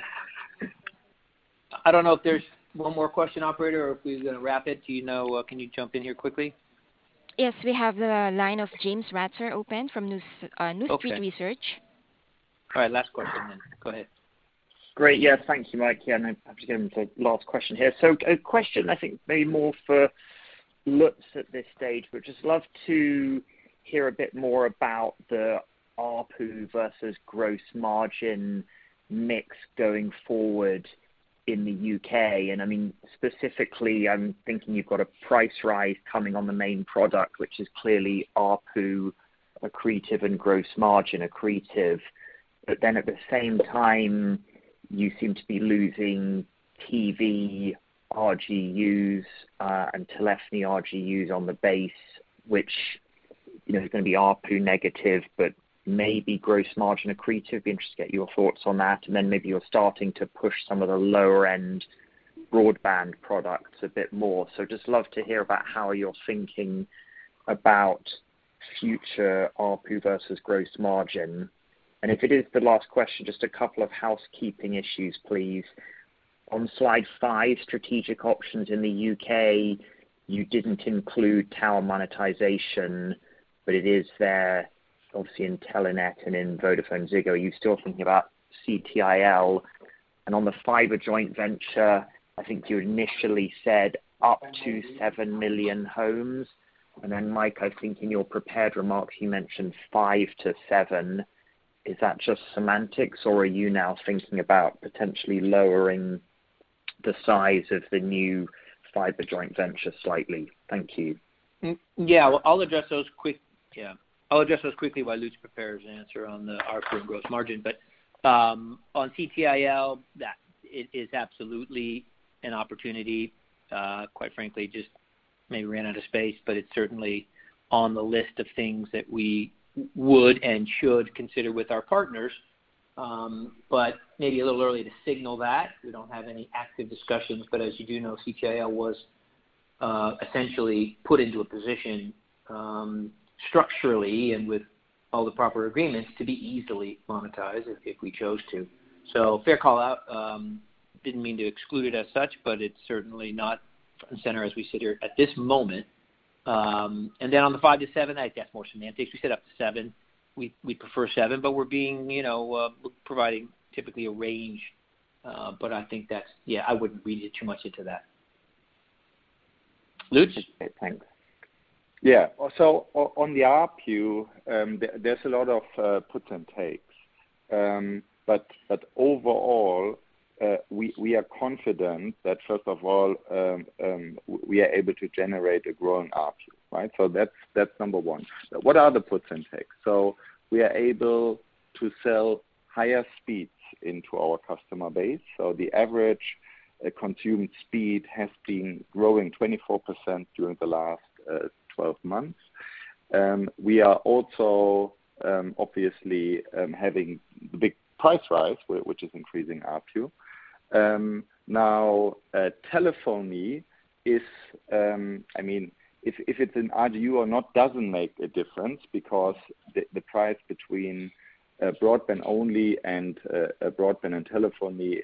I don't know if there's one more question, operator, or if we're going to wrap it. Do you know? Can you jump in here quickly? Yes, we have the line of James Ratzer open from New Street Research. All right, last question then. Go ahead. Great. Yeah, thank you, Mike. Yeah, and I have to get into the last question here. So a question I think maybe more for Lutz at this stage, but just love to hear a bit more about the ARPU versus gross margin mix going forward in the UK. And I mean, specifically, I'm thinking you've got a price rise coming on the main product, which is clearly ARPU accretive and gross margin accretive. But then at the same time, you seem to be losing TV RGUs and telephony RGUs on the base, which is going to be ARPU negative, but maybe gross margin accretive. Be interested to get your thoughts on that. And then maybe you're starting to push some of the lower end broadband products a bit more. So just love to hear about how you're thinking about future ARPU versus gross margin. And if it is the last question, just a couple of housekeeping issues, please. On slide 5, strategic options in the UK, you didn't include tower monetization, but it is there, obviously in Telenet and in VodafoneZiggo. Are you still thinking about CTIL? And on the fiber joint venture, I think you initially said up to 7 million homes. And then, Mike, I think in your prepared remarks, you mentioned 5 to 7. Is that just semantics, or are you now thinking about potentially lowering the size of the new fiber joint venture slightly? Thank you. Yeah, well, I'll address those quickly while Lutz prepares an answer on the ARPU and gross margin. But on CTIL, that it is absolutely an opportunity. Quite frankly, just maybe ran out of space, but it's certainly on the list of things that we would and should consider with our partners. But maybe a little early to signal that. We don't have any active discussions, but as you do know, CTIL was essentially put into a position structurally and with all the proper agreements to be easily monetized if we chose to. So fair call out. Didn't mean to exclude it as such, but it's certainly not front and center as we sit here at this moment. And then on the 5 to 7, that's more semantics. We said up to 7. We prefer 7, but we're being, providing typically a range. But I think I wouldn't read it too much into that. Lutz? Okay, thanks. Yeah. So on the ARPU, there's a lot of puts and takes. But overall, we are confident that first of all, we are able to generate a growing ARPU, right? So that's number one. What are the puts and takes? So we are able to sell higher speeds into our customer base. So the average consumed speed has been growing 24% during the last 12 months. We are also obviously having the big price rise, which is increasing ARPU. Now, telephony is, I mean, if it's an RGU or not doesn't make a difference because the price between broadband only and broadband and telephony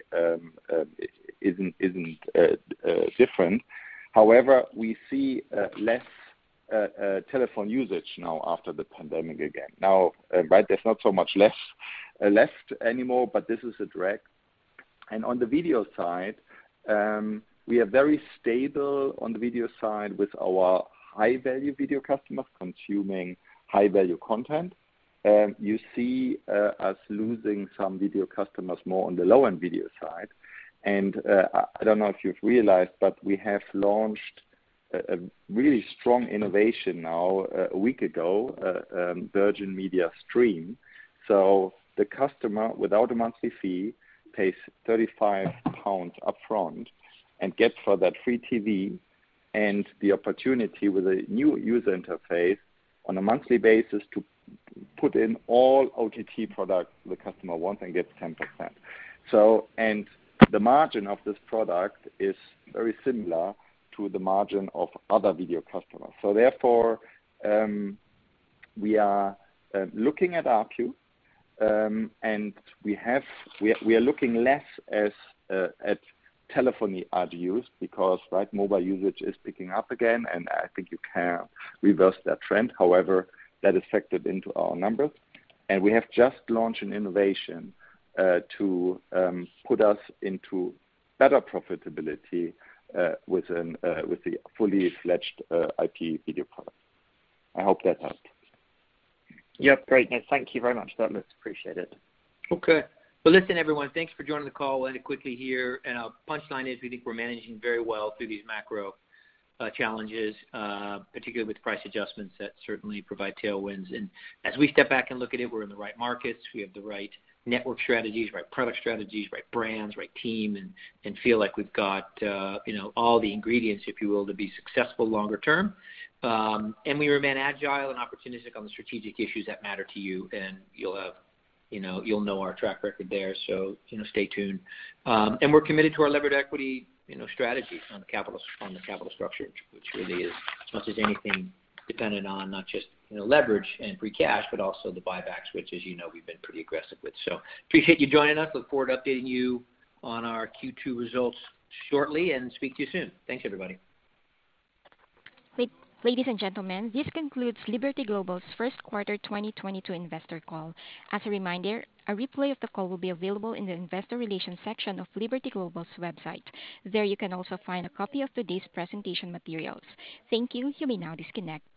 isn't different. However, we see less telephone usage now after the pandemic again. Now, right, there's not so much less left anymore, but this is a drag. And on the video side, we are very stable on the video side with our high-value video customers consuming high-value content. You see us losing some video customers more on the low-end video side. And I don't know if you've realized, but we have launched a really strong innovation now a week ago, Virgin Media Stream. So the customer, without a monthly fee, pays £35 upfront and gets for that free TV and the opportunity with a new user interface on a monthly basis to put in all OTT products the customer wants and gets 10%. So, and the margin of this product is very similar to the margin of other video customers. So therefore, we are looking at ARPU, and we are looking less at telephony RGUs because right mobile usage is picking up again, and I think you can reverse that trend. However, that is factored into our numbers, and we have just launched an innovation to put us into better profitability with the fully fledged IP video product. I hope that helped. Yep, great. No, thank you very much for that. Let's appreciate it. Okay. Well, listen, everyone, thanks for joining the call. We'll end it quickly here. And our punchline is we think we're managing very well through these macro challenges, particularly with price adjustments that certainly provide tailwinds. And as we step back and look at it, we're in the right markets. We have the right network strategies, right product strategies, right brands, right team, and feel like we've got all the ingredients, if you will, to be successful longer term. And we remain agile and opportunistic on the strategic issues that matter to you, and you'll know our track record there. So stay tuned. And we're committed to our levered equity strategy on the capital structure, which really is as much as anything dependent on not just leverage and free cash, but also the buybacks, which, as you know, we've been pretty aggressive with. So appreciate you joining us. Look forward to updating you on our Q2 results shortly, and speak to you soon. Thanks, everybody. Ladies and gentlemen, this concludes Liberty Global's first quarter 2022 investor call. As a reminder, a replay of the call will be available in the investor relations section of Liberty Global's website. There you can also find a copy of today's presentation materials. Thank you. You may now disconnect.